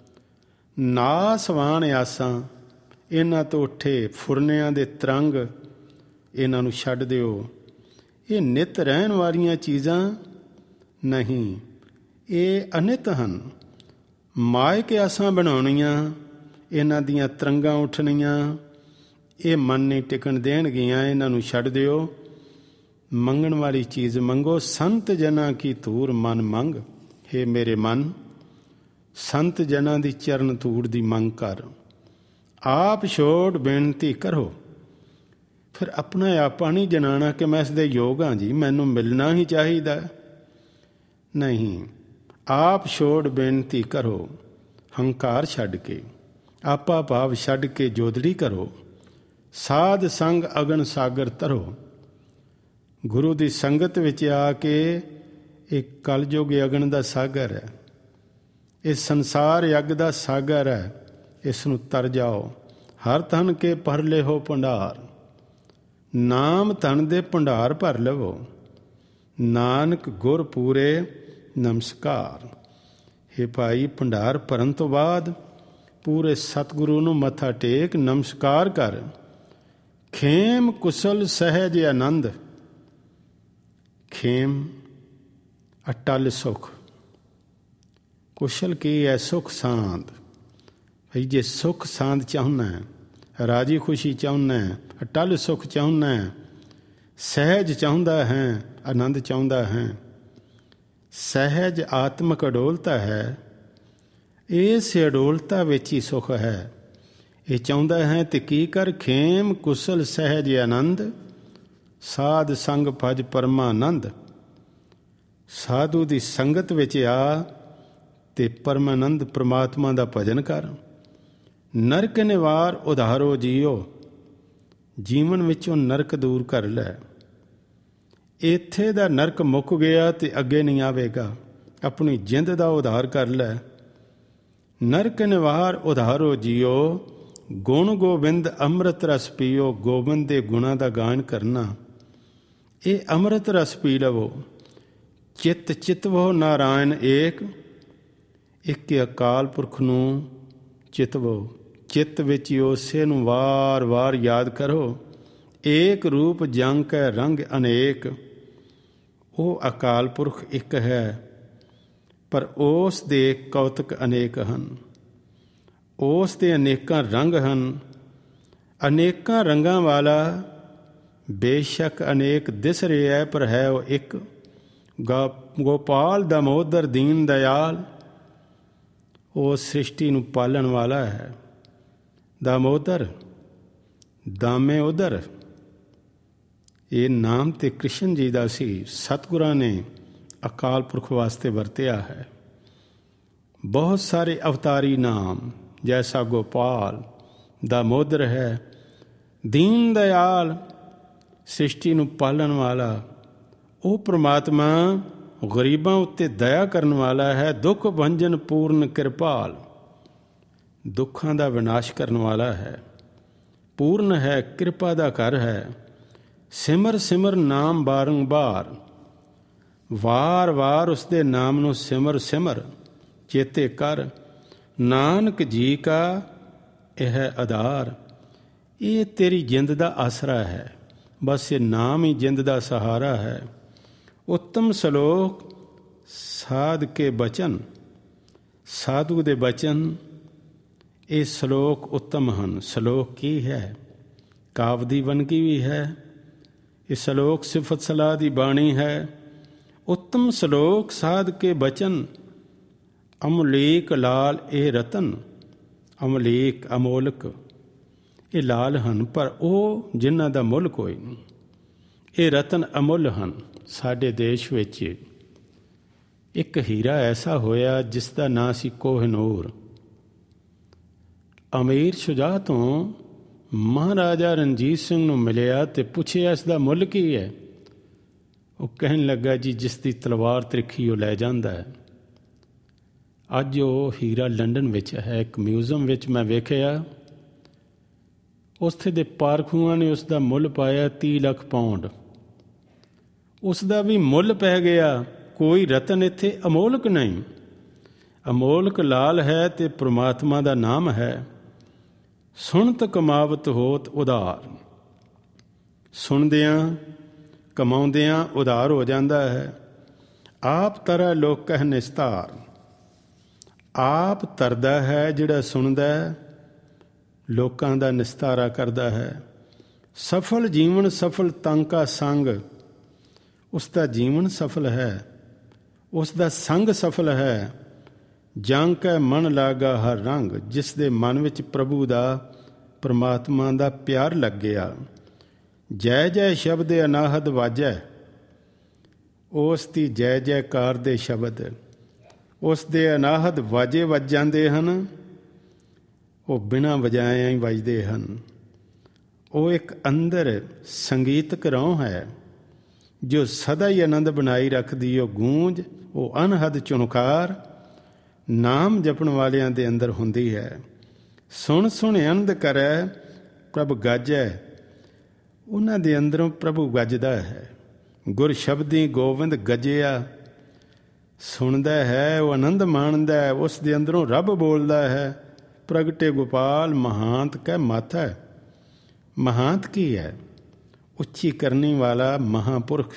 ਨਾਸ ਵਾਣ ਆਸਾਂ, ਇਹਨਾਂ ਤੋਂ ਉੱਠੇ ਫੁਰਨਿਆਂ ਦੇ ਤਰੰਗ, ਇਹਨਾਂ ਨੂੰ ਛੱਡ ਦਿਓ। ਇਹ ਨਿਤ ਰਹਿਣ ਵਾਲੀਆਂ ਚੀਜ਼ਾਂ ਨਹੀਂ, ਇਹ ਅਨਿਤ ਹਨ। ਮਾਇਕ ਆਸਾਂ ਬਣਾਉਣੀਆਂ, ਇਹਨਾਂ ਦੀਆਂ ਤਰੰਗਾਂ ਉੱਠਣੀਆਂ, ਇਹ ਮਨ ਨਹੀਂ ਟਿਕਣ ਦੇਣਗੀਆਂ, ਇਹਨਾਂ ਨੂੰ ਛੱਡ ਦਿਓ। ਮੰਗਣ ਵਾਲੀ ਚੀਜ਼ ਮੰਗੋ। ਸੰਤ ਜਨਾਂ ਕੀ ਧੂੜ ਮਨ ਮੰਗ। ਹੇ ਮੇਰੇ ਮਨ, ਸੰਤ ਜਨਾਂ ਦੀ ਚਰਨ ਧੂੜ ਦੀ ਮੰਗ ਕਰ। ਆਪ ਛੋੜ ਬੇਨਤੀ ਕਰੋ। ਫਿਰ ਆਪਣਾ ਆਪਾ ਨਹੀਂ ਜਨਾਣਾ ਕਿ ਮੈਂ ਇਸ ਦੇ ਯੋਗ ਹਾਂ ਜੀ, ਮੈਨੂੰ ਮਿਲਣਾ ਹੀ ਚਾਹੀਦਾ। ਨਹੀਂ, ਆਪ ਛੋੜ ਬੇਨਤੀ ਕਰੋ। ਹੰਕਾਰ ਛੱਡ ਕੇ, ਆਪਾ ਭਾਵ ਛੱਡ ਕੇ ਜੋਦੜੀ ਕਰੋ। ਸਾਧ ਸੰਗ ਅਗਨ ਸਾਗਰ ਤਰੋ। ਗੁਰੂ ਦੀ ਸੰਗਤ ਵਿੱਚ ਆ ਕੇ, ਇਹ ਕਲਯੁਗ ਅਗਨ ਦਾ ਸਾਗਰ ਹੈ, ਇਹ ਸੰਸਾਰ ਯੱਗ ਦਾ ਸਾਗਰ ਹੈ, ਇਸ ਨੂੰ ਤਰ ਜਾਓ। ਹਰ ਧਨ ਕੇ ਭਰ ਲਿਓ ਭੰਡਾਰ। ਨਾਮ ਧਨ ਦੇ ਭੰਡਾਰ ਭਰ ਲਵੋ। ਨਾਨਕ ਗੁਰ ਪੂਰੇ ਨਮਸਕਾਰ। ਹੇ ਭਾਈ, ਭੰਡਾਰ ਭਰਨ ਤੋਂ ਬਾਅਦ ਪੂਰੇ ਸਤਿਗੁਰੂ ਨੂੰ ਮੱਥਾ ਟੇਕ, ਨਮਸਕਾਰ ਕਰ। ਖੇਮ ਕੁਸਲ ਸਹਿਜ ਆਨੰਦ। ਖੇਮ ਅਟਲ ਸੁਖ, ਕੁਸ਼ਲ ਕੀ ਹੈ? ਸੁਖ ਸਾਂਦ। ਭਈ ਜੇ ਸੁਖ ਸਾਂਦ ਚਾਹੁੰਦਾ, ਰਾਜੀ ਖੁਸ਼ੀ ਚਾਹੁੰਦਾ, ਅਟਲ ਸੁਖ ਚਾਹੁੰਦਾ, ਸਹਿਜ ਚਾਹੁੰਦਾ ਹੈ, ਆਨੰਦ ਚਾਹੁੰਦਾ ਹੈ, ਸਹਿਜ ਆਤਮਕ ਅਡੋਲਤਾ ਹੈ, ਇਸ ਅਡੋਲਤਾ ਵਿੱਚ ਹੀ ਸੁਖ ਹੈ। ਇਹ ਚਾਹੁੰਦਾ ਹੈ ਤੇ ਕੀ ਕਰ? ਖੇਮ ਕੁਸਲ ਸਹਿਜ ਆਨੰਦ, ਸਾਧ ਸੰਗ ਭਜ ਪਰਮਾਨੰਦ। ਸਾਧੂ ਦੀ ਸੰਗਤ ਵਿੱਚ ਆ ਤੇ ਪਰਮਾਨੰਦ ਪ੍ਰਮਾਤਮਾ ਦਾ ਭਜਨ ਕਰ। ਨਰਕ ਨਿਵਾਰ ਉਧਾਰੋ ਜੀਓ, ਜੀਵਨ ਵਿੱਚੋਂ ਨਰਕ ਦੂਰ ਕਰ ਲੈ। ਇੱਥੇ ਦਾ ਨਰਕ ਮੁੱਕ ਗਿਆ ਤੇ ਅੱਗੇ ਨਹੀਂ ਆਵੇਗਾ। ਆਪਣੀ ਜਿੰਦ ਦਾ ਉਧਾਰ ਕਰ ਲੈ। ਨਰਕ ਨਿਵਾਰ ਉਧਾਰੋ ਜੀਓ, ਗੁਣ ਗੋਬਿੰਦ ਅੰਮ੍ਰਿਤ ਰਸ ਪੀਓ। ਗੋਬਿੰਦ ਦੇ ਗੁਣਾਂ ਦਾ ਗਾਇਨ ਕਰਨਾ, ਇਹ ਅੰਮ੍ਰਿਤ ਰਸ ਪੀ ਲਵੋ। ਚਿੱਤ ਚਿਤਵੋ ਨਾਰਾਇਣ ਏਕ, ਇੱਕ ਅਕਾਲ ਪੁਰਖ ਨੂੰ ਚਿਤਵੋ। ਚਿੱਤ ਵਿੱਚ ਉਸੇ ਨੂੰ ਵਾਰ ਵਾਰ ਯਾਦ ਕਰੋ। ਏਕ ਰੂਪ ਜੰਗ ਕੈ ਰੰਗ ਅਨੇਕ, ਉਹ ਅਕਾਲ ਪੁਰਖ ਇੱਕ ਹੈ, ਪਰ ਉਸ ਦੇ ਕੌਤਕ ਅਨੇਕ ਹਨ। ਉਸ ਦੇ ਅਨੇਕਾਂ ਰੰਗ ਹਨ। ਅਨੇਕਾਂ ਰੰਗਾਂ ਵਾਲਾ ਬੇਸ਼ੱਕ ਅਨੇਕ ਦਿਸ ਰਿਹਾ, ਪਰ ਹੈ ਉਹ ਇੱਕ। ਗੋਪਾਲ ਦਮੋਦਰ ਦੀਨ ਦਇਆਲ, ਉਹ ਸ੍ਰਿਸ਼ਟੀ ਨੂੰ ਪਾਲਣ ਵਾਲਾ ਹੈ। ਦਾਮੋਦਰ, ਦਾਮੇ ਉਦਰ, ਇਹ ਨਾਮ ਤੇ ਕ੍ਰਿਸ਼ਨ ਜੀ ਦਾ ਸੀ। ਸਤਿਗੁਰਾਂ ਨੇ ਅਕਾਲ ਪੁਰਖ ਵਾਸਤੇ ਵਰਤਿਆ ਹੈ। ਬਹੁਤ ਸਾਰੇ ਅਵਤਾਰੀ ਨਾਮ, ਜੈਸਾ ਗੋਪਾਲ, ਦਾਮੋਦਰ ਹੈ। ਦੀਨ ਦਇਆਲ, ਸ੍ਰਿਸ਼ਟੀ ਨੂੰ ਪਾਲਣ ਵਾਲਾ। ਉਹ ਪ੍ਰਮਾਤਮਾ ਗਰੀਬਾਂ ਉੱਤੇ ਦਇਆ ਕਰਨ ਵਾਲਾ ਹੈ। ਦੁੱਖ ਭੰਜਨ ਪੂਰਨ ਕਿਰਪਾਲ, ਦੁੱਖਾਂ ਦਾ ਵਿਨਾਸ਼ ਕਰਨ ਵਾਲਾ ਹੈ। ਪੂਰਨ ਹੈ, ਕਿਰਪਾ ਦਾ ਘਰ ਹੈ। ਸਿਮਰ ਸਿਮਰ ਨਾਮ ਬਾਰੰਬਾਰ, ਵਾਰ ਵਾਰ ਉਸਦੇ ਨਾਮ ਨੂੰ ਸਿਮਰ ਸਿਮਰ ਚੇਤੇ ਕਰ। ਨਾਨਕ ਜੀ ਕਾ ਇਹ ਆਧਾਰ, ਇਹ ਤੇਰੀ ਜਿੰਦ ਦਾ ਆਸਰਾ ਹੈ। ਬਸ ਇਹ ਨਾਮ ਹੀ ਜਿੰਦ ਦਾ ਸਹਾਰਾ ਹੈ। ਉੱਤਮ ਸਲੋਕ ਸਾਧ ਕੇ ਬਚਨ, ਸਾਧੂ ਦੇ ਬਚਨ, ਇਹ ਸਲੋਕ ਉੱਤਮ ਹਨ। ਸਲੋਕ ਕੀ ਹੈ? ਕਾਵ ਦੀ ਵੰਨਗੀ ਵੀ ਹੈ। ਇਹ ਸਲੋਕ ਸਿਫਤ ਸਲਾਹ ਦੀ ਬਾਣੀ ਹੈ। ਉੱਤਮ ਸਲੋਕ ਸਾਧ ਕੇ ਬਚਨ, ਅਮਲੀਕ ਲਾਲ ਇਹ ਰਤਨ। ਅਮਲੀਕ ਅਮੋਲਕ, ਇਹ ਲਾਲ ਹਨ, ਪਰ ਉਹ ਜਿਨ੍ਹਾਂ ਦਾ ਮੁੱਲ ਕੋਈ ਨਹੀਂ। ਇਹ ਰਤਨ ਅਮੁੱਲ ਹਨ। ਸਾਡੇ ਦੇਸ਼ ਵਿੱਚ ਇੱਕ ਹੀਰਾ ਐਸਾ ਹੋਇਆ ਜਿਸ ਦਾ ਨਾਂ ਸੀ ਕੋਹਿਨੂਰ। ਅਮੀਰ ਸ਼ੁਜਾ ਤੋਂ ਮਹਾਰਾਜਾ ਰਣਜੀਤ ਸਿੰਘ ਨੂੰ ਮਿਲਿਆ ਤੇ ਪੁੱਛਿਆ ਇਸ ਦਾ ਮੁੱਲ ਕੀ ਹੈ? ਉਹ ਕਹਿਣ ਲੱਗਾ, ਜੀ ਜਿਸ ਦੀ ਤਲਵਾਰ ਤਿੱਖੀ ਉਹ ਲੈ ਜਾਂਦਾ ਹੈ। ਅੱਜ ਉਹ ਹੀਰਾ ਲੰਡਨ ਵਿੱਚ ਹੈ। ਇੱਕ ਮਿਊਜ਼ੀਅਮ ਵਿੱਚ ਮੈਂ ਵੇਖਿਆ। ਉੱਥੇ ਦੇ ਪਾਰਖੂਆਂ ਨੇ ਉਸ ਦਾ ਮੁੱਲ ਪਾਇਆ 30 ਲੱਖ ਪਾਉਂਡ। ਉਸ ਦਾ ਵੀ ਮੁੱਲ ਪੈ ਗਿਆ। ਕੋਈ ਰਤਨ ਇੱਥੇ ਅਮੋਲਕ ਨਹੀਂ। ਅਮੋਲਕ ਲਾਲ ਹੈ ਤੇ ਪ੍ਰਮਾਤਮਾ ਦਾ ਨਾਮ ਹੈ। ਸੁਣਤ ਕਮਾਵਤ ਹੋਤ ਉਧਾਰ, ਸੁਣਦਿਆਂ ਕਮਾਉਂਦਿਆਂ ਉਧਾਰ ਹੋ ਜਾਂਦਾ ਹੈ। ਆਪ ਤਰੈ ਲੋਕ ਕਹਿ ਨਿਸਤਾਰ, ਆਪ ਤਰਦਾ ਹੈ ਜਿਹੜਾ ਸੁਣਦਾ ਹੈ, ਲੋਕਾਂ ਦਾ ਨਿਸਤਾਰਾ ਕਰਦਾ ਹੈ। ਸਫਲ ਜੀਵਨ ਸਫਲ ਤੰਕਾ ਸੰਗ, ਉਸ ਦਾ ਜੀਵਨ ਸਫਲ ਹੈ, ਉਸ ਦਾ ਸੰਗ ਸਫਲ ਹੈ। ਜੰਗ ਕੈ ਮਨ ਲਾਗਾ ਹਰ ਰੰਗ, ਜਿਸ ਦੇ ਮਨ ਵਿੱਚ ਪ੍ਰਭੂ ਦਾ, ਪਰਮਾਤਮਾ ਦਾ ਪਿਆਰ ਲੱਗਿਆ। ਜੈ ਜੈ ਸ਼ਬਦ ਅਨਾਹਦ ਵਾਜੈ, ਉਸ ਦੀ ਜੈ ਜੈਕਾਰ ਦੇ ਸ਼ਬਦ, ਉਸ ਦੇ ਅਨਾਹਦ ਵਾਜੇ ਵੱਜ ਜਾਂਦੇ ਹਨ। ਉਹ ਬਿਨਾਂ ਵਜਾਇਆਂ ਹੀ ਵੱਜਦੇ ਹਨ। ਉਹ ਇੱਕ ਅੰਦਰ ਸੰਗੀਤਕ ਰੌਂ ਹੈ ਜੋ ਸਦਾ ਹੀ ਆਨੰਦ ਬਣਾਈ ਰੱਖਦੀ। ਉਹ ਗੂੰਜ, ਉਹ ਅਨਹਦ ਚੁਣਕਾਰ ਨਾਮ ਜਪਣ ਵਾਲਿਆਂ ਦੇ ਅੰਦਰ ਹੁੰਦੀ ਹੈ। ਸੁਣ ਸੁਣ ਆਨੰਦ ਕਰੈ ਪ੍ਰਭ ਗਾਜੈ, ਉਹਨਾਂ ਦੇ ਅੰਦਰੋਂ ਪ੍ਰਭੂ ਗੱਜਦਾ ਹੈ। ਗੁਰ ਸ਼ਬਦੀ ਗੋਬਿੰਦ ਗੱਜਿਆ, ਸੁਣਦਾ ਹੈ, ਉਹ ਆਨੰਦ ਮਾਣਦਾ ਹੈ। ਉਸ ਦੇ ਅੰਦਰੋਂ ਰੱਬ ਬੋਲਦਾ ਹੈ, ਪ੍ਰਗਟੇ ਗੋਪਾਲ ਮਹਾਂਤ ਕੈ ਮਾਥਾ। ਮਹਾਂਤ ਕੀ ਹੈ? ਉੱਚੀ ਕਰਨੀ ਵਾਲਾ ਮਹਾਂਪੁਰਖ।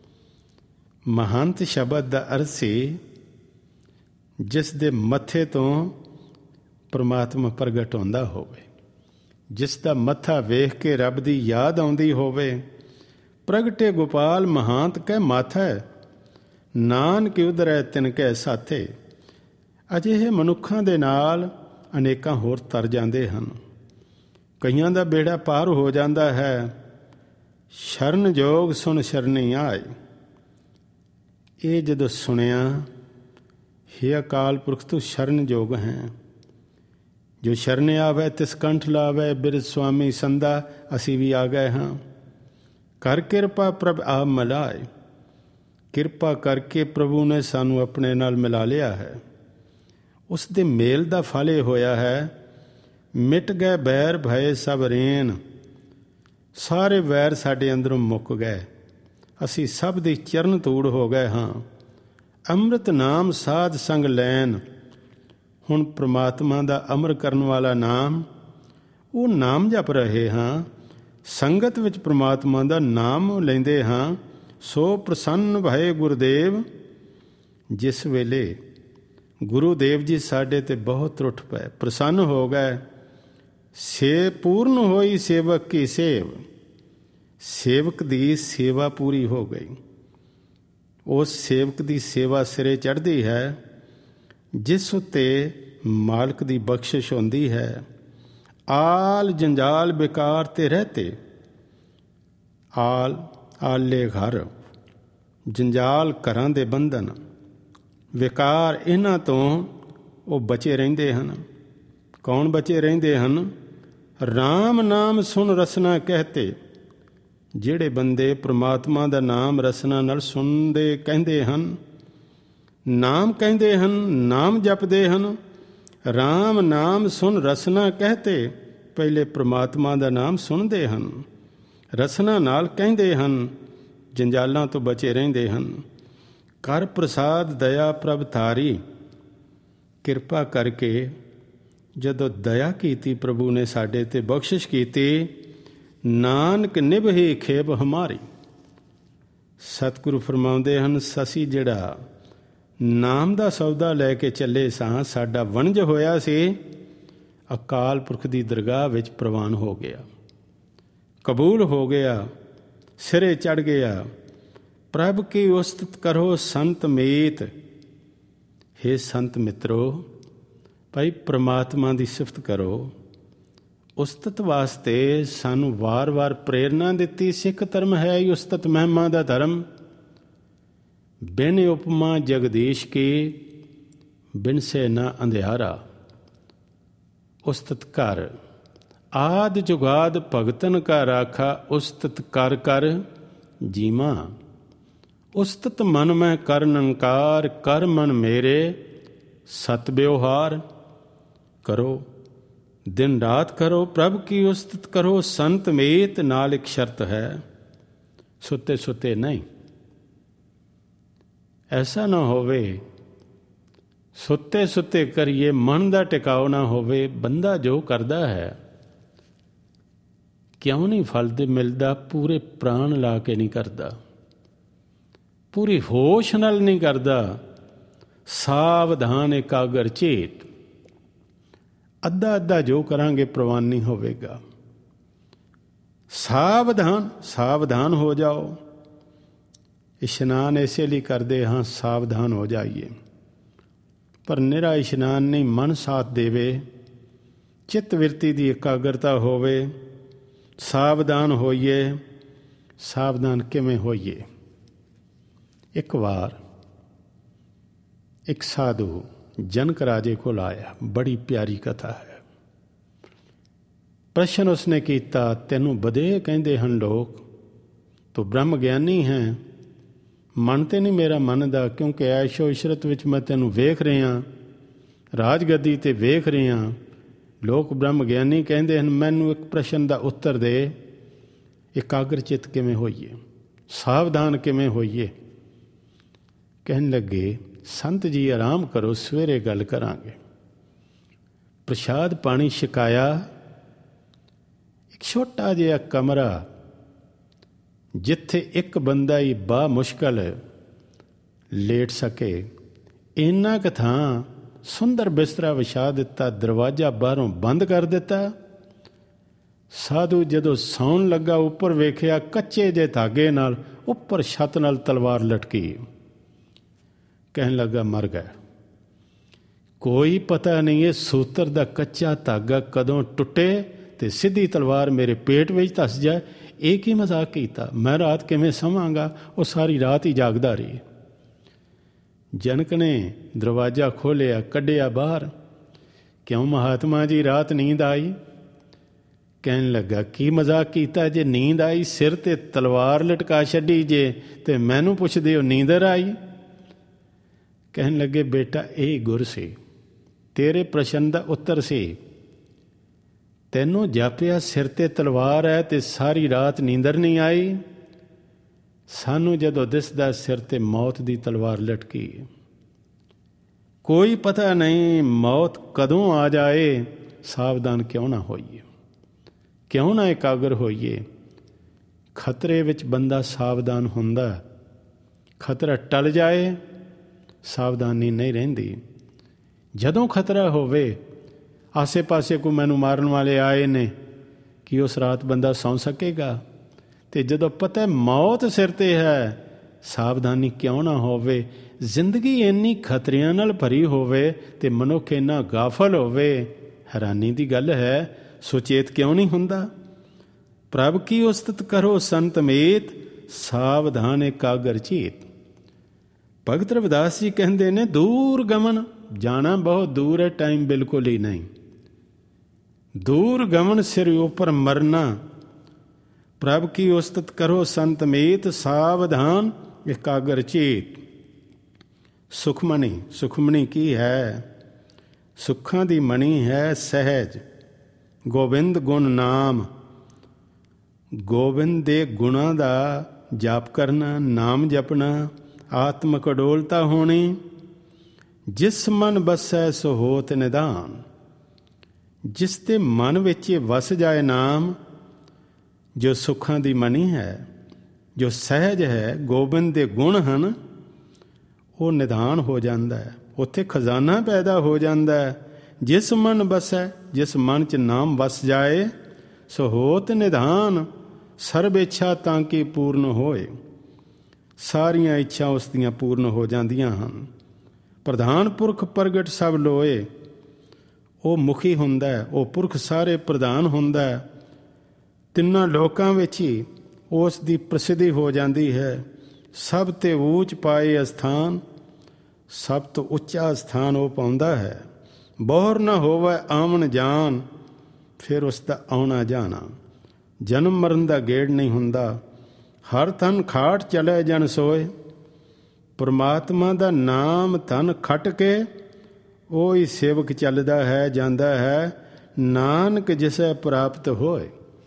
ਮਹੰਤ ਸ਼ਬਦ ਦਾ ਅਰਥ ਸੀ ਜਿਸ ਦੇ ਮੱਥੇ ਤੋਂ ਪਰਮਾਤਮਾ ਪ੍ਰਗਟ ਹੁੰਦਾ ਹੋਵੇ, ਜਿਸ ਦਾ ਮੱਥਾ ਵੇਖ ਕੇ ਰੱਬ ਦੀ ਯਾਦ ਆਉਂਦੀ ਹੋਵੇ। ਪ੍ਰਗਟੇ ਗੋਪਾਲ ਮਹਾਂਤ ਕੈ ਮਾਥਾ, ਨਾਨਕ ਉਧਰੈ ਤਿਨ ਕੈ ਸਾਥੇ। ਅਜਿਹੇ ਮਨੁੱਖਾਂ ਦੇ ਨਾਲ ਅਨੇਕਾਂ ਹੋਰ ਤਰ ਜਾਂਦੇ ਹਨ। ਕਈਆਂ ਦਾ ਬੇੜਾ ਪਾਰ ਹੋ ਜਾਂਦਾ ਹੈ। ਸ਼ਰਨ ਜੋਗ ਸੁਣ ਸ਼ਰਨੀ ਆਏ। ਇਹ ਜਦੋਂ ਸੁਣਿਆ, ਹੇ ਅਕਾਲ ਪੁਰਖ ਤੂੰ ਸ਼ਰਨ ਜੋਗ ਹੈ। ਜੋ ਸ਼ਰਨ ਆਵੇ ਤਿਸ ਕੰਠ ਲਾਵੇ, ਬਿਰਧ ਸੁਆਮੀ ਸੰਦਾ। ਅਸੀਂ ਵੀ ਆ ਗਏ ਹਾਂ। ਕਰ ਕਿਰਪਾ ਪ੍ਰਭ ਆਪ ਮਿਲਾਏ। ਕਿਰਪਾ ਕਰਕੇ ਪ੍ਰਭੂ ਨੇ ਸਾਨੂੰ ਆਪਣੇ ਨਾਲ ਮਿਲਾ ਲਿਆ ਹੈ। ਉਸ ਦੇ ਮੇਲ ਦਾ ਫਲ ਇਹ ਹੋਇਆ ਹੈ, ਮਿਟ ਗਏ ਬੈਰ ਭਏ ਸਭ ਰੇਨ। ਸਾਰੇ ਵੈਰ ਸਾਡੇ ਅੰਦਰੋਂ ਮੁੱਕ ਗਏ। ਅਸੀਂ ਸਭ ਦੀ ਚਰਨ ਧੂੜ ਹੋ ਗਏ ਹਾਂ। ਅੰਮ੍ਰਿਤ ਨਾਮ ਸਾਧ ਸੰਗ ਲੈਨ। ਹੁਣ ਪ੍ਰਮਾਤਮਾ ਦਾ ਅਮਰ ਕਰਨ ਵਾਲਾ ਨਾਮ, ਉਹ ਨਾਮ ਜਪ ਰਹੇ ਹਾਂ। ਸੰਗਤ ਵਿੱਚ ਪ੍ਰਮਾਤਮਾ ਦਾ ਨਾਮ ਲੈਂਦੇ ਹਾਂ। ਸੋ ਪ੍ਰਸੰਨ ਭਏ ਗੁਰਦੇਵ। ਜਿਸ ਵੇਲੇ ਗੁਰੂ ਦੇਵ ਜੀ ਸਾਡੇ ਤੇ ਬਹੁਤ ਟੁੱਟ ਪਏ, ਪ੍ਰਸੰਨ ਹੋ ਗਏ। ਸੇ ਪੂਰਨ ਹੋਈ ਸੇਵਕ ਕੀ ਸੇਵ। ਸੇਵਕ ਦੀ ਸੇਵਾ ਪੂਰੀ ਹੋ ਗਈ। ਉਸ ਸੇਵਕ ਦੀ ਸੇਵਾ ਸਿਰੇ ਚੜ੍ਹਦੀ ਹੈ ਜਿਸ ਉੱਤੇ ਮਾਲਕ ਦੀ ਬਖਸ਼ਿਸ਼ ਹੁੰਦੀ ਹੈ। ਆਲ ਜੰਜਾਲ ਬੇਕਾਰ ਤੇ ਰਹਤੇ। ਆਲੇ ਘਰ, ਜੰਜਾਲ ਘਰਾਂ ਦੇ ਬੰਧਨ, ਵਿਕਾਰ, ਇਹਨਾਂ ਤੋਂ ਉਹ ਬਚੇ ਰਹਿੰਦੇ ਹਨ। ਕੌਣ ਬਚੇ ਰਹਿੰਦੇ ਹਨ? ਰਾਮ ਨਾਮ ਸੁਣ ਰਸਨਾ ਕਹਤੇ। ਜਿਹੜੇ ਬੰਦੇ ਪ੍ਰਮਾਤਮਾ ਦਾ ਨਾਮ ਰਸਨਾ ਨਾਲ ਸੁਣਦੇ ਕਹਿੰਦੇ ਹਨ, ਨਾਮ ਕਹਿੰਦੇ ਹਨ, ਨਾਮ ਜਪਦੇ ਹਨ। ਰਾਮ ਨਾਮ ਸੁਣ ਰਸਨਾ ਕਹਤੇ। ਪਹਿਲੇ ਪ੍ਰਮਾਤਮਾ ਦਾ ਨਾਮ ਸੁਣਦੇ ਹਨ, ਰਸਨਾ ਨਾਲ ਕਹਿੰਦੇ ਹਨ, ਜੰਜਾਲਾਂ ਤੋਂ ਬਚੇ ਰਹਿੰਦੇ ਹਨ। ਕਰ ਪ੍ਰਸਾਦ ਦਇਆ ਪ੍ਰਭ ਧਾਰੀ। ਕਿਰਪਾ ਕਰਕੇ ਜਦੋਂ ਦਇਆ ਕੀਤੀ ਪ੍ਰਭੂ ਨੇ ਸਾਡੇ ਤੇ, ਬਖਸ਼ਿਸ਼ ਕੀਤੀ। ਨਾਨਕ ਨਿਭੇ ਖੇਬ ਹਮਾਰੀ। ਸਤਿਗੁਰੂ ਫਰਮਾਉਂਦੇ ਹਨ, ਅਸੀਂ ਜਿਹੜਾ ਨਾਮ ਦਾ ਸੌਦਾ ਲੈ ਕੇ ਚੱਲੇ ਸਾਂ, ਸਾਡਾ ਵਣਜ ਹੋਇਆ ਸੀ, ਅਕਾਲ ਪੁਰਖ ਦੀ ਦਰਗਾਹ ਵਿੱਚ ਪ੍ਰਵਾਨ ਹੋ ਗਿਆ, ਕਬੂਲ ਹੋ ਗਿਆ, ਸਿਰੇ ਚੜ੍ਹ ਗਿਆ। ਪ੍ਰਭ ਕੀ ਉਸਤਤ ਕਰੋ ਸੰਤ ਮੀਤ। ਹੇ ਸੰਤ ਮਿੱਤਰੋ, ਭਾਈ ਪ੍ਰਮਾਤਮਾ ਦੀ ਸਿਫਤ ਕਰੋ। ਉਸਤਤ ਵਾਸਤੇ ਸਾਨੂੰ ਵਾਰ-ਵਾਰ ਪ੍ਰੇਰਨਾ ਦਿੱਤੀ। ਸਿੱਖ ਧਰਮ ਹੈ ਹੀ ਉਸਤਤ ਮਹਿਮਾ ਦਾ ਧਰਮ। ਬਿਨ ਉਪਮਾ ਜਗਦੀਸ਼ ਕੀ, ਬਿਨ ਸੇ ਨਾ ਅੰਧਿਆਰਾ। ਉਸਤਤ ਕਰ ਆਦ ਜੁਗਾਦ ਭਗਤਨ ਕਾ ਰਾਖਾ। ਉਸਤਤ ਕਰ ਕਰ ਜੀਮਾ। ਉਸਤਤ ਮਨ ਮੈਂ ਕਰ ਨੰਕਾਰ। ਕਰ ਮਨ ਮੇਰੇ ਸਤ ਵਿਵਹਾਰ। ਕਰੋ ਦਿਨ ਰਾਤ ਕਰੋ ਪ੍ਰਭ ਕੀ ਉਸਤਤ ਕਰੋ। ਸੰਤ ਮੀਤ। ਨਾਲ ਇੱਕ ਸ਼ਰਤ ਹੈ, ਸੁੱਤੇ ਸੁੱਤੇ ਨਹੀਂ। ਐਸਾ ਨਾ ਹੋਵੇ ਸੁੱਤੇ ਸੁੱਤੇ ਕਰੀਏ, ਮਨ ਦਾ ਟਿਕਾਓ ਨਾ ਹੋਵੇ। ਬੰਦਾ ਜੋ ਕਰਦਾ ਹੈ ਕਿਉਂ ਨਹੀਂ ਫਲ ਦੇ ਮਿਲਦਾ? ਪੂਰੇ ਪ੍ਰਾਣ ਲਾ ਕੇ ਨਹੀਂ ਕਰਦਾ, ਪੂਰੀ ਹੋਸ਼ ਨਾਲ ਨਹੀਂ ਕਰਦਾ। ਸਾਵਧਾਨ ਇਕਾਗਰ ਚੇਤ। ਅੱਧਾ ਅੱਧਾ ਜੋ ਕਰਾਂਗੇ ਪ੍ਰਵਾਨ ਨਹੀਂ ਹੋਵੇਗਾ। ਸਾਵਧਾਨ ਹੋ ਜਾਓ। ਇਸ਼ਨਾਨ ਇਸੇ ਲਈ ਕਰਦੇ ਹਾਂ, ਸਾਵਧਾਨ ਹੋ ਜਾਈਏ। ਪਰ ਨਿਰਾ ਇਸ਼ਨਾਨ ਨਹੀਂ, ਮਨ ਸਾਥ ਦੇਵੇ, ਚਿੱਤ ਵਿਰਤੀ ਦੀ ਇਕਾਗਰਤਾ ਹੋਵੇ। ਸਾਵਧਾਨ ਹੋਈਏ। ਸਾਵਧਾਨ ਕਿਵੇਂ ਹੋਈਏ? ਇੱਕ ਵਾਰ ਇੱਕ ਸਾਧੂ ਜਨਕ ਰਾਜੇ ਕੋਲ ਆਇਆ। ਬੜੀ ਪਿਆਰੀ ਕਥਾ ਹੈ। ਪ੍ਰਸ਼ਨ ਉਸਨੇ ਕੀਤਾ, ਤੈਨੂੰ ਬਦੇ ਕਹਿੰਦੇ ਹਨ ਲੋਕ, ਤੂੰ ਬ੍ਰਹਮ ਗਿਆਨੀ ਹੈ। ਮਨ ਤੇ ਨਹੀਂ ਮੇਰਾ ਮੰਨਦਾ, ਕਿਉਂਕਿ ਐਸ਼ੋ ਇਸ਼ਰਤ ਵਿੱਚ ਮੈਂ ਤੈਨੂੰ ਵੇਖ ਰਿਹਾ, ਰਾਜਗੱਦੀ ਤੇ ਵੇਖ ਰਿਹਾ। ਲੋਕ ਬ੍ਰਹਮ ਗਿਆਨੀ ਕਹਿੰਦੇ ਹਨ। ਮੈਨੂੰ ਇੱਕ ਪ੍ਰਸ਼ਨ ਦਾ ਉੱਤਰ ਦੇ, ਇਕਾਗਰ ਚਿੱਤ ਕਿਵੇਂ ਹੋਈਏ? ਸਾਵਧਾਨ ਕਿਵੇਂ ਹੋਈਏ? ਕਹਿਣ ਲੱਗੇ, ਸੰਤ ਜੀ ਆਰਾਮ ਕਰੋ, ਸਵੇਰੇ ਗੱਲ ਕਰਾਂਗੇ। ਪ੍ਰਸ਼ਾਦ ਪਾਣੀ ਛਕਾਇਆ। ਇੱਕ ਛੋਟਾ ਜਿਹਾ ਕਮਰਾ ਜਿੱਥੇ ਇੱਕ ਬੰਦਾ ਹੀ ਬਾ ਮੁਸ਼ਕਲ ਲੇਟ ਸਕੇ, ਇੰਨਾ ਕੁ ਥਾਂ ਸੁੰਦਰ ਬਿਸਤਰਾ ਵਿਛਾ ਦਿੱਤਾ, ਦਰਵਾਜ਼ਾ ਬਾਹਰੋਂ ਬੰਦ ਕਰ ਦਿੱਤਾ। ਸਾਧੂ ਜਦੋਂ ਸੌਣ ਲੱਗਾ, ਉੱਪਰ ਵੇਖਿਆ ਕੱਚੇ ਜਿਹੇ ਧਾਗੇ ਨਾਲ ਉੱਪਰ ਛੱਤ ਨਾਲ ਤਲਵਾਰ ਲਟਕੀ। ਕਹਿਣ ਲੱਗਾ ਮਰ ਗਏ। ਕੋਈ ਪਤਾ ਨਹੀਂ ਇਹ ਸੂਤਰ ਦਾ ਕੱਚਾ ਧਾਗਾ ਕਦੋਂ ਟੁੱਟੇ ਤੇ ਸਿੱਧੀ ਤਲਵਾਰ ਮੇਰੇ ਪੇਟ ਵਿੱਚ ਧੱਸ ਜਾਏ। ਇਹ ਕੀ ਮਜ਼ਾਕ ਕੀਤਾ? ਮੈਂ ਰਾਤ ਕਿਵੇਂ ਸੌਵਾਂਗਾ? ਉਹ ਸਾਰੀ ਰਾਤ ਹੀ ਜਾਗਦਾ ਰਹੀ। ਜਨਕ ਨੇ ਦਰਵਾਜ਼ਾ ਖੋਲ੍ਹਿਆ, ਕੱਢਿਆ ਬਾਹਰ। ਕਿਉਂ ਮਹਾਤਮਾ ਜੀ, ਰਾਤ ਨੀਂਦ ਆਈ? ਕਹਿਣ ਲੱਗਾ ਕੀ ਮਜ਼ਾਕ ਕੀਤਾ? ਜੇ ਨੀਂਦ ਆਈ, ਸਿਰ ਤੇ ਤਲਵਾਰ ਲਟਕਾ ਛੱਡੀ ਜੇ, ਤੇ ਮੈਨੂੰ ਪੁੱਛਦੇ ਹੋ ਨੀਂਦਰ ਆਈ? ਕਹਿਣ ਲੱਗੇ ਬੇਟਾ ਇਹ ਗੁਰ ਸੀ, ਤੇਰੇ ਪ੍ਰਸ਼ਨ ਦਾ ਉੱਤਰ ਸੀ। ਤੈਨੂੰ ਜਾਪਿਆ ਸਿਰ ਤੇ ਤਲਵਾਰ ਹੈ ਤੇ ਸਾਰੀ ਰਾਤ ਨੀਂਦਰ ਨਹੀਂ ਆਈ। ਸਾਨੂੰ ਜਦੋਂ ਦਿਸਦਾ ਸਿਰ ਤੇ ਮੌਤ ਦੀ ਤਲਵਾਰ ਲਟਕੀ। ਕੋਈ ਪਤਾ ਨਹੀਂ ਮੌਤ ਕਦੋਂ ਆ ਜਾਏ। ਸਾਵਧਾਨ ਕਿਉਂ ਨਾ ਹੋਈਏ, ਕਿਉਂ ਨਾ ਇਕਾਗਰ ਹੋਈਏ। ਖਤਰੇ ਵਿੱਚ ਬੰਦਾ ਸਾਵਧਾਨ ਹੁੰਦਾ, ਖਤਰਾ ਟਲ ਜਾਏ ਸਾਵਧਾਨੀ ਨਹੀਂ ਰਹਿੰਦੀ। ਜਦੋਂ ਖਤਰਾ ਹੋਵੇ, ਆਸੇ ਪਾਸੇ ਕੋਈ ਮੈਨੂੰ ਮਾਰਨ ਵਾਲੇ ਆਏ ਨੇ, ਕਿ ਉਸ ਰਾਤ ਬੰਦਾ ਸੌਂ ਸਕੇਗਾ? ਤੇ ਜਦੋਂ ਪਤਾ ਮੌਤ ਸਿਰ ਤੇ ਹੈ, ਸਾਵਧਾਨੀ ਕਿਉਂ ਨਾ ਹੋਵੇ। ਜ਼ਿੰਦਗੀ ਇੰਨੀ ਖਤਰਿਆਂ ਨਾਲ ਭਰੀ ਹੋਵੇ ਤੇ ਮਨੁੱਖ ਇੰਨਾ ਗਾਫਲ ਹੋਵੇ, ਹੈਰਾਨੀ ਦੀ ਗੱਲ ਹੈ। ਸੁਚੇਤ ਕਿਉਂ ਨਹੀਂ ਹੁੰਦਾ? ਪ੍ਰਭ ਕੀ ਉਸਤਤ ਕਰੋ ਸੰਤ ਮੇਤ, ਸਾਵਧਾਨ ਇਕਾਗਰ ਚੇਤ। ਭਗਤ ਰਵਿਦਾਸ ਜੀ ਕਹਿੰਦੇ ਨੇ ਦੂਰ ਗਮਨ, ਜਾਣਾ ਬਹੁਤ ਦੂਰ ਹੈ, ਟਾਈਮ ਬਿਲਕੁਲ ਹੀ ਨਹੀਂ। ਦੂਰ ਗਮਨ ਸਿਰ ਉੱਪਰ ਮਰਨਾ। ਪ੍ਰਭ ਕੀ ਉਸਤਤ ਕਰੋ ਸੰਤ ਮੇਤ, ਸਾਵਧਾਨ ਇਕਾਗਰ ਚੇਤ। ਸੁਖਮਣੀ, ਸੁਖਮਣੀ ਕੀ ਹੈ? ਸੁੱਖਾਂ ਦੀ ਮਣੀ ਹੈ ਸਹਿਜ। ਗੋਬਿੰਦ ਗੁਣ ਨਾਮ, ਗੋਬਿੰਦ ਦੇ ਗੁਣਾਂ ਦਾ ਜਾਪ ਕਰਨਾ, ਨਾਮ ਜਪਣਾ। ਆਤਮਕ ਅਡੋਲਤਾ ਹੋਣੀ। ਜਿਸ ਮਨ ਬਸੈ ਸੋ ਹੋਤ ਨਿਦਾਨ। ਜਿਸ ਦੇ ਮਨ ਵਿੱਚ ਇਹ ਵਸ ਜਾਏ ਨਾਮ, ਜੋ ਸੁੱਖਾਂ ਦੀ ਮਣੀ ਹੈ, ਜੋ ਸਹਿਜ ਹੈ, ਗੋਬਿੰਦ ਦੇ ਗੁਣ ਹਨ, ਉਹ ਨਿਦਾਨ ਹੋ ਜਾਂਦਾ ਹੈ। ਉੱਥੇ ਖਜ਼ਾਨਾ ਪੈਦਾ ਹੋ ਜਾਂਦਾ ਹੈ। ਜਿਸ ਮਨ ਬਸੈ, ਜਿਸ ਮਨ 'ਚ ਨਾਮ ਵਸ ਜਾਏ, ਸੋ ਹੋਤ ਨਿਦਾਨ। ਸਰਬ ਇੱਛਾ ਤਾਂ ਕਿ ਪੂਰਨ ਹੋਏ। ਸਾਰੀਆਂ ਇੱਛਾ ਉਸ ਦੀਆਂ ਪੂਰਨ ਹੋ ਜਾਂਦੀਆਂ ਹਨ। ਪ੍ਰਧਾਨ ਪੁਰਖ ਪ੍ਰਗਟ ਸਭ ਲੋਏ। ਉਹ ਮੁਖੀ ਹੁੰਦਾ ਹੈ, ਉਹ ਪੁਰਖ ਸਾਰੇ ਪ੍ਰਧਾਨ ਹੁੰਦਾ ਹੈ। ਤਿੰਨਾਂ ਲੋਕਾਂ ਵਿੱਚ ਹੀ ਉਸ ਦੀ ਪ੍ਰਸਿੱਧੀ ਹੋ ਜਾਂਦੀ ਹੈ। ਸਭ ਤੇ ਊਚ ਪਾਏ ਅਸਥਾਨ, ਸਭ ਤੋਂ ਉੱਚਾ ਸਥਾਨ ਉਹ ਪਾਉਂਦਾ ਹੈ। ਬੋਰ ਨਾ ਹੋਵੇ ਆਵਣ ਜਾਨ, ਫਿਰ ਉਸ ਦਾ ਆਉਣਾ ਜਾਣਾ। ਜਨਮ ਮਰਨ ਦਾ ਗੇੜ ਨਹੀਂ ਹੁੰਦਾ। ਹਰ ਤਨ ਖਾਟ ਚਲੇ ਜਨ ਸੋਏ। ਪਰਮਾਤਮਾ ਦਾ ਨਾਮ ਤਨ ਖੱਟ ਕੇ ਉਹ ਹੀ ਸੇਵਕ ਚੱਲਦਾ ਹੈ, ਜਾਂਦਾ ਹੈ। ਨਾਨਕ ਜਿਸੈ ਪ੍ਰਾਪਤ ਹੋਏ।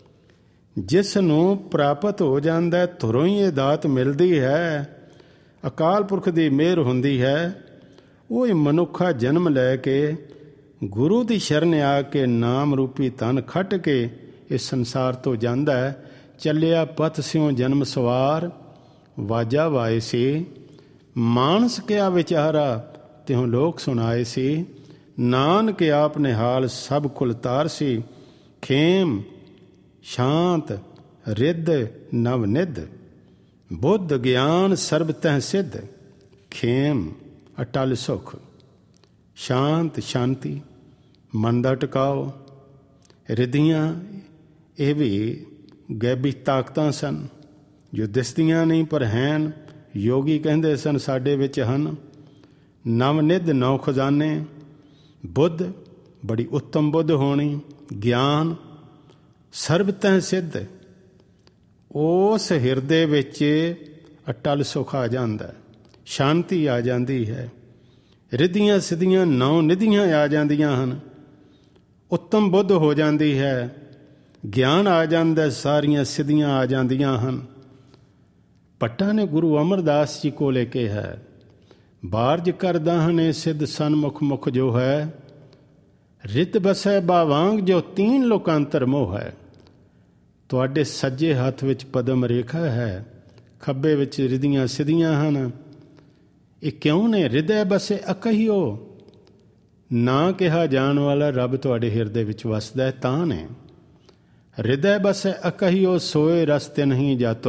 ਜਿਸ ਨੂੰ ਪ੍ਰਾਪਤ ਹੋ ਜਾਂਦਾ, ਧੁਰੋਂ ਹੀ ਇਹ ਦਾਤ ਮਿਲਦੀ ਹੈ। ਅਕਾਲ ਪੁਰਖ ਦੀ ਮਿਹਰ ਹੁੰਦੀ ਹੈ। ਉਹ ਹੀ ਮਨੁੱਖਾ ਜਨਮ ਲੈ ਕੇ ਗੁਰੂ ਦੀ ਸ਼ਰਨ ਆ ਕੇ ਨਾਮ ਰੂਪੀ ਤਨ ਖੱਟ ਕੇ ਇਸ ਸੰਸਾਰ ਤੋਂ ਜਾਂਦਾ ਹੈ। ਚੱਲਿਆ ਪਥ ਸਿਉ ਜਨਮ ਸਵਾਰ, ਵਾਜਾ ਵਾਏ ਸੀ। ਮਾਨਸ ਕਿਆ ਵਿਚਾਰਾ, ਤਿਉ ਲੋਕ ਸੁਣਾਏ ਸੀ। ਨਾਨਕ ਆਪ ਨਿਹਾਲ ਸਭ ਕੁਲ ਤਾਰ ਸੀ। ਖੇਮ ਸ਼ਾਂਤ ਰਿੱਧ ਨਵ ਨਿਧ, ਬੁੱਧ ਗਿਆਨ ਸਰਬ ਤਹਿ ਸਿੱਧ। ਖੇਮ ਅਟਲ ਸੁਖ, ਸ਼ਾਂਤ ਸ਼ਾਂਤੀ, ਮਨ ਦਾ ਟਿਕਾਓ। ਰਿੱਧੀਆਂ ਇਹ ਵੀ ਗੈਬੀ ਤਾਕਤਾਂ ਸਨ ਜੋ ਦਿਸਦੀਆਂ ਨਹੀਂ ਪਰ ਹੈਨ। ਯੋਗੀ ਕਹਿੰਦੇ ਸਨ ਸਾਡੇ ਵਿੱਚ ਹਨ। ਨਵ ਨਿਧ ਨੌ ਖਜ਼ਾਨੇ। ਬੁੱਧ ਬੜੀ ਉੱਤਮ ਬੁੱਧ ਹੋਣੀ। ਗਿਆਨ ਸਰਬ ਤਹਿ ਸਿੱਧ। ਉਸ ਹਿਰਦੇ ਵਿੱਚ ਅਟਲ ਸੁਖ ਆ ਜਾਂਦਾ, ਸ਼ਾਂਤੀ ਆ ਜਾਂਦੀ ਹੈ। ਰਿੱਧੀਆਂ ਸਿੱਧੀਆਂ ਨੌ ਨਿਧੀਆਂ ਆ ਜਾਂਦੀਆਂ ਹਨ। ਉੱਤਮ ਬੁੱਧ ਹੋ ਜਾਂਦੀ ਹੈ। ਗਿਆਨ ਆ ਜਾਂਦਾ, ਸਾਰੀਆਂ ਸਿੱਧੀਆਂ ਆ ਜਾਂਦੀਆਂ ਹਨ। ਭੱਟਾ ਨੇ ਗੁਰੂ ਅਮਰਦਾਸ ਜੀ ਕੋਲੇ ਕਿਹਾ, ਬਾਰਜ ਕਰਦਾ ਹਨੇ ਸਿੱਧ ਸਨਮੁਖ ਮੁਖ ਜੋ ਹੈ। ਰਿਦ ਬਸੈ ਬਾਵਾਂਗ ਜੋ ਤੀਨ ਲੋਕਾਂਤਰ ਮੋਹ ਹੈ। ਤੁਹਾਡੇ ਸੱਜੇ ਹੱਥ ਵਿੱਚ ਪਦਮ ਰੇਖਾ ਹੈ, ਖੱਬੇ ਵਿੱਚ ਰਿਧੀਆਂ ਸਿੱਧੀਆਂ ਹਨ। ਇਹ ਕਿਉਂ ਨੇ? ਹਿਰਦੈ ਬਸੇ ਅਕਹਿਓ, ਨਾ ਕਿਹਾ ਜਾਣ ਵਾਲਾ ਰੱਬ ਤੁਹਾਡੇ ਹਿਰਦੇ ਵਿੱਚ ਵਸਦਾ ਤਾਂ ਨੇ। ਹਿਰਦੈ ਬਸੇ ਅਕਹਿਓ ਸੋਏ ਰਸਤੇ ਨਹੀਂ ਜਾਤੋ,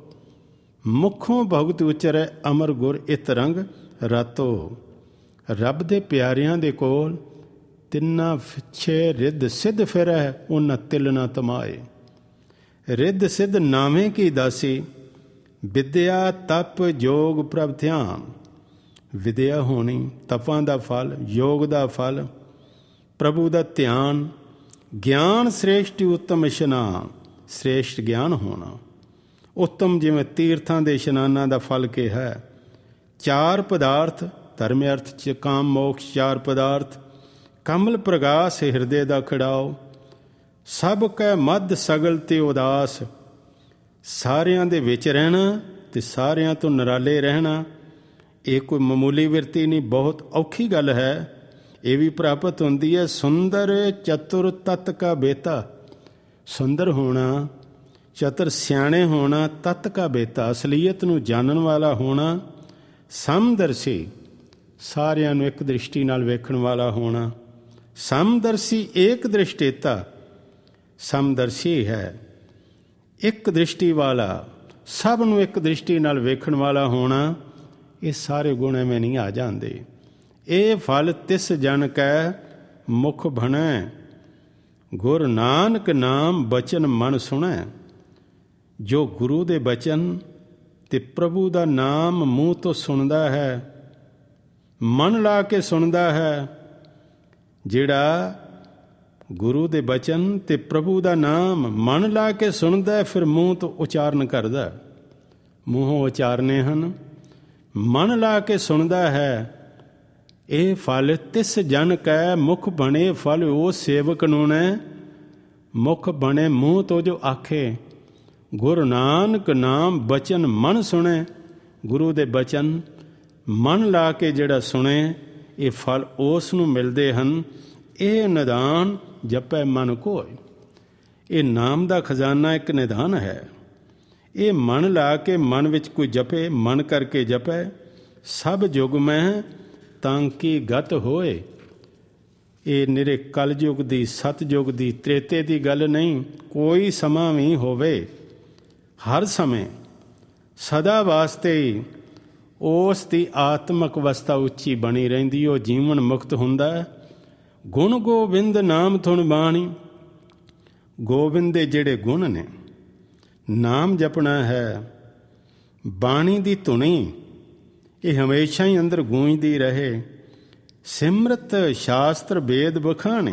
ਮੁੱਖੋਂ ਭਗਤ ਉਚਰੈ ਅਮਰ ਗੁਰ ਇਤ ਰੰਗ ਰਾਤੋ। ਰੱਬ ਦੇ ਪਿਆਰਿਆਂ ਦੇ ਕੋਲ ਤਿੰਨਾਂ ਪਿੱਛੇ ਰਿੱਧ ਸਿੱਧ ਫਿਰੈ, ਉਹਨਾਂ ਤਿਲ ਨਾ ਤਮਾਏ। ਰਿੱਧ ਸਿੱਧ ਨਾਵੇਂ ਕੀ ਦਾਸੀ, ਵਿਦਿਆ ਤਪ ਯੋਗ ਪ੍ਰਭ ਧਿਆਨ। ਵਿਦਿਆ ਹੋਣੀ, ਤਪਾਂ ਦਾ ਫਲ, ਯੋਗ ਦਾ ਫਲ, ਪ੍ਰਭੂ ਦਾ ਧਿਆਨ। ਗਿਆਨ ਸ੍ਰੇਸ਼ਟੀ ਉੱਤਮ ਇਸ਼ਨਾਨ, ਸ੍ਰੇਸ਼ਟ ਗਿਆਨ ਹੋਣਾ। ਉੱਤਮ ਜਿਵੇਂ ਤੀਰਥਾਂ ਦੇ ਇਸ਼ਨਾਨਾਂ ਦਾ ਫਲ ਕੀ ਹੈ। ਚਾਰ ਪਦਾਰਥ ਧਰਮ ਅਰਥ ਚ ਕਾਮ ਮੋਕਸ਼, ਚਾਰ ਪਦਾਰਥ। ਕਮਲ ਪ੍ਰਗਾਸ ਹਿਰਦੇ ਦਾ ਖੜਾਓ, ਸਭ ਕੈ ਮੱਧ ਸਗਲ ਤੇ ਉਦਾਸ। ਸਾਰਿਆਂ ਦੇ ਵਿੱਚ ਰਹਿਣਾ ਤੇ ਸਾਰਿਆਂ ਤੋਂ ਨਿਰਾਲੇ ਰਹਿਣਾ, ਇਹ ਕੋਈ ਮਾਮੂਲੀ ਬਿਰਤੀ ਨਹੀਂ, ਬਹੁਤ ਔਖੀ ਗੱਲ ਹੈ। ਇਹ ਵੀ ਪ੍ਰਾਪਤ ਹੁੰਦੀ ਹੈ ਸੁੰਦਰ ਚਤੁਰ ਤਤ ਕਾ ਬੇਤਾ। ਸੁੰਦਰ ਹੋਣਾ, ਚਤੁਰ ਸਿਆਣੇ ਹੋਣਾ, ਤਤ ਕਾ ਬੇਤਾ ਅਸਲੀਅਤ ਨੂੰ ਜਾਣਨ ਵਾਲਾ ਹੋਣਾ। ਸਮਦਰਸ਼ੀ ਸਾਰਿਆਂ ਨੂੰ ਇੱਕ ਦ੍ਰਿਸ਼ਟੀ ਨਾਲ ਵੇਖਣ ਵਾਲਾ ਹੋਣਾ। ਸਮਦਰਸ਼ੀ ਏਕ ਦ੍ਰਿਸ਼ਟੇਤਾ, ਸਮਦਰਸ਼ੀ ਹੈ ਇੱਕ ਦ੍ਰਿਸ਼ਟੀ ਵਾਲਾ, ਸਭ ਨੂੰ ਇੱਕ ਦ੍ਰਿਸ਼ਟੀ ਨਾਲ ਵੇਖਣ ਵਾਲਾ ਹੋਣਾ। ਇਹ ਸਾਰੇ ਗੁਣ ਐਵੇਂ ਨਹੀਂ ਆ ਜਾਂਦੇ। ਇਹ ਫਲ ਤਿਸ ਜਨ ਕੈ ਮੁਖ ਭਣੈ, ਗੁਰ ਨਾਨਕ ਨਾਮ ਬਚਨ ਮਨ ਸੁਣੈ। ਜੋ ਗੁਰੂ ਦੇ ਬਚਨ ਤੇ ਪ੍ਰਭੂ ਦਾ ਨਾਮ ਮੂੰਹ ਤੋਂ ਸੁਣਦਾ ਹੈ, ਮਨ ਲਾ ਕੇ ਸੁਣਦਾ ਹੈ, ਜਿਹੜਾ ਗੁਰੂ ਦੇ ਬਚਨ ਤੇ ਪ੍ਰਭੂ ਦਾ ਨਾਮ ਮਨ ਲਾ ਕੇ ਸੁਣਦਾ, ਫਿਰ ਮੂੰਹ ਤੋਂ ਉਚਾਰਨ ਕਰਦਾ। ਮੂੰਹੋਂ ਉਚਾਰਨੇ ਹਨ, ਮਨ ਲਾ ਕੇ ਸੁਣਦਾ ਹੈ। ਇਹ ਫਲ ਤਿਸ ਜਨ ਕੈ ਮੁਖ ਬਣੇ, ਫਲ ਉਹ ਸੇਵਕ ਨੂੰ ਨੇ ਮੁਖ ਬਣੇ ਮੂੰਹ ਤੋਂ ਜੋ ਆਖੇ। ਗੁਰੂ ਨਾਨਕ ਨਾਮ ਬਚਨ ਮਨ ਸੁਣੇ, ਗੁਰੂ ਦੇ ਬਚਨ ਮਨ ਲਾ ਕੇ ਜਿਹੜਾ ਸੁਣੇ, ਇਹ ਫਲ ਉਸ ਨੂੰ ਮਿਲਦੇ ਹਨ। ਇਹ ਨਿਦਾਨ ਜਪੈ ਮਨ ਕੋਇ। ਇਹ ਨਾਮ ਦਾ ਖਜ਼ਾਨਾ ਇੱਕ ਨਿਦਾਨ ਹੈ। ਇਹ ਮਨ ਲਾ ਕੇ ਮਨ ਵਿੱਚ ਕੋਈ ਜਪੇ, ਮਨ ਕਰਕੇ ਜਪੈ। ਸਭ ਯੁਗ ਮੈਂ ਤਾਂ ਕੀ ਗਤ ਹੋਏ। ਇਹ ਨਿਰੇ ਕਲਯੁਗ ਦੀ, ਸਤਯੁਗ ਦੀ, ਤ੍ਰੇਤੇ ਦੀ ਗੱਲ ਨਹੀਂ। ਕੋਈ ਸਮਾਂ ਵੀ ਹੋਵੇ, ਹਰ ਸਮੇਂ ਸਦਾ ਵਾਸਤੇ ਹੀ ਉਸ ਦੀ ਆਤਮਕ ਅਵਸਥਾ ਉੱਚੀ ਬਣੀ ਰਹਿੰਦੀ, ਉਹ ਜੀਵਨ ਮੁਕਤ ਹੁੰਦਾ। ਗੁਣ ਗੋਬਿੰਦ ਨਾਮ ਧੁਨ ਬਾਣੀ। ਗੋਬਿੰਦ ਦੇ ਜਿਹੜੇ ਗੁਣ ਨੇ, ਨਾਮ ਜਪਣਾ ਹੈ, ਬਾਣੀ ਦੀ ਧੁਨੀ ਇਹ ਹਮੇਸ਼ਾ ਹੀ ਅੰਦਰ ਗੂੰਜਦੀ ਰਹੇ। ਸਿਮਰਤ ਸ਼ਾਸਤਰ ਵੇਦ ਬਖਾਣੀ।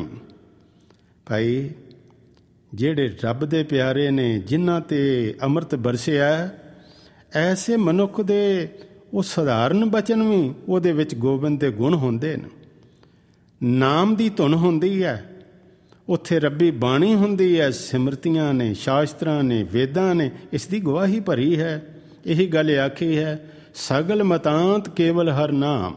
ਭਾਈ ਜਿਹੜੇ ਰੱਬ ਦੇ ਪਿਆਰੇ ਨੇ, ਜਿਨ੍ਹਾਂ ਤੇ ਅੰਮ੍ਰਿਤ ਬਰਸਿਆ, ਐਸੇ ਮਨੁੱਖ ਦੇ ਉਹ ਸਧਾਰਨ ਬਚਨ ਵੀ ਉਹਦੇ ਵਿੱਚ ਗੋਬਿੰਦ ਦੇ ਗੁਣ ਹੁੰਦੇ ਨੇ। ਨਾਮ ਦੀ ਧੁਨ ਹੁੰਦੀ ਹੈ, ਉੱਥੇ ਰੱਬੀ ਬਾਣੀ ਹੁੰਦੀ ਹੈ, ਸਿਮਰਤੀਆਂ ਨੇ, ਸ਼ਾਸਤਰਾਂ ਨੇ, ਵੇਦਾਂ ਨੇ, ਇਸ ਦੀ ਗਵਾਹੀ ਭਰੀ ਹੈ। ਇਹੀ ਗੱਲ ਆਖੀ ਹੈ, ਸਗਲ ਮਤਾਂਤ ਕੇਵਲ ਹਰ ਨਾਮ।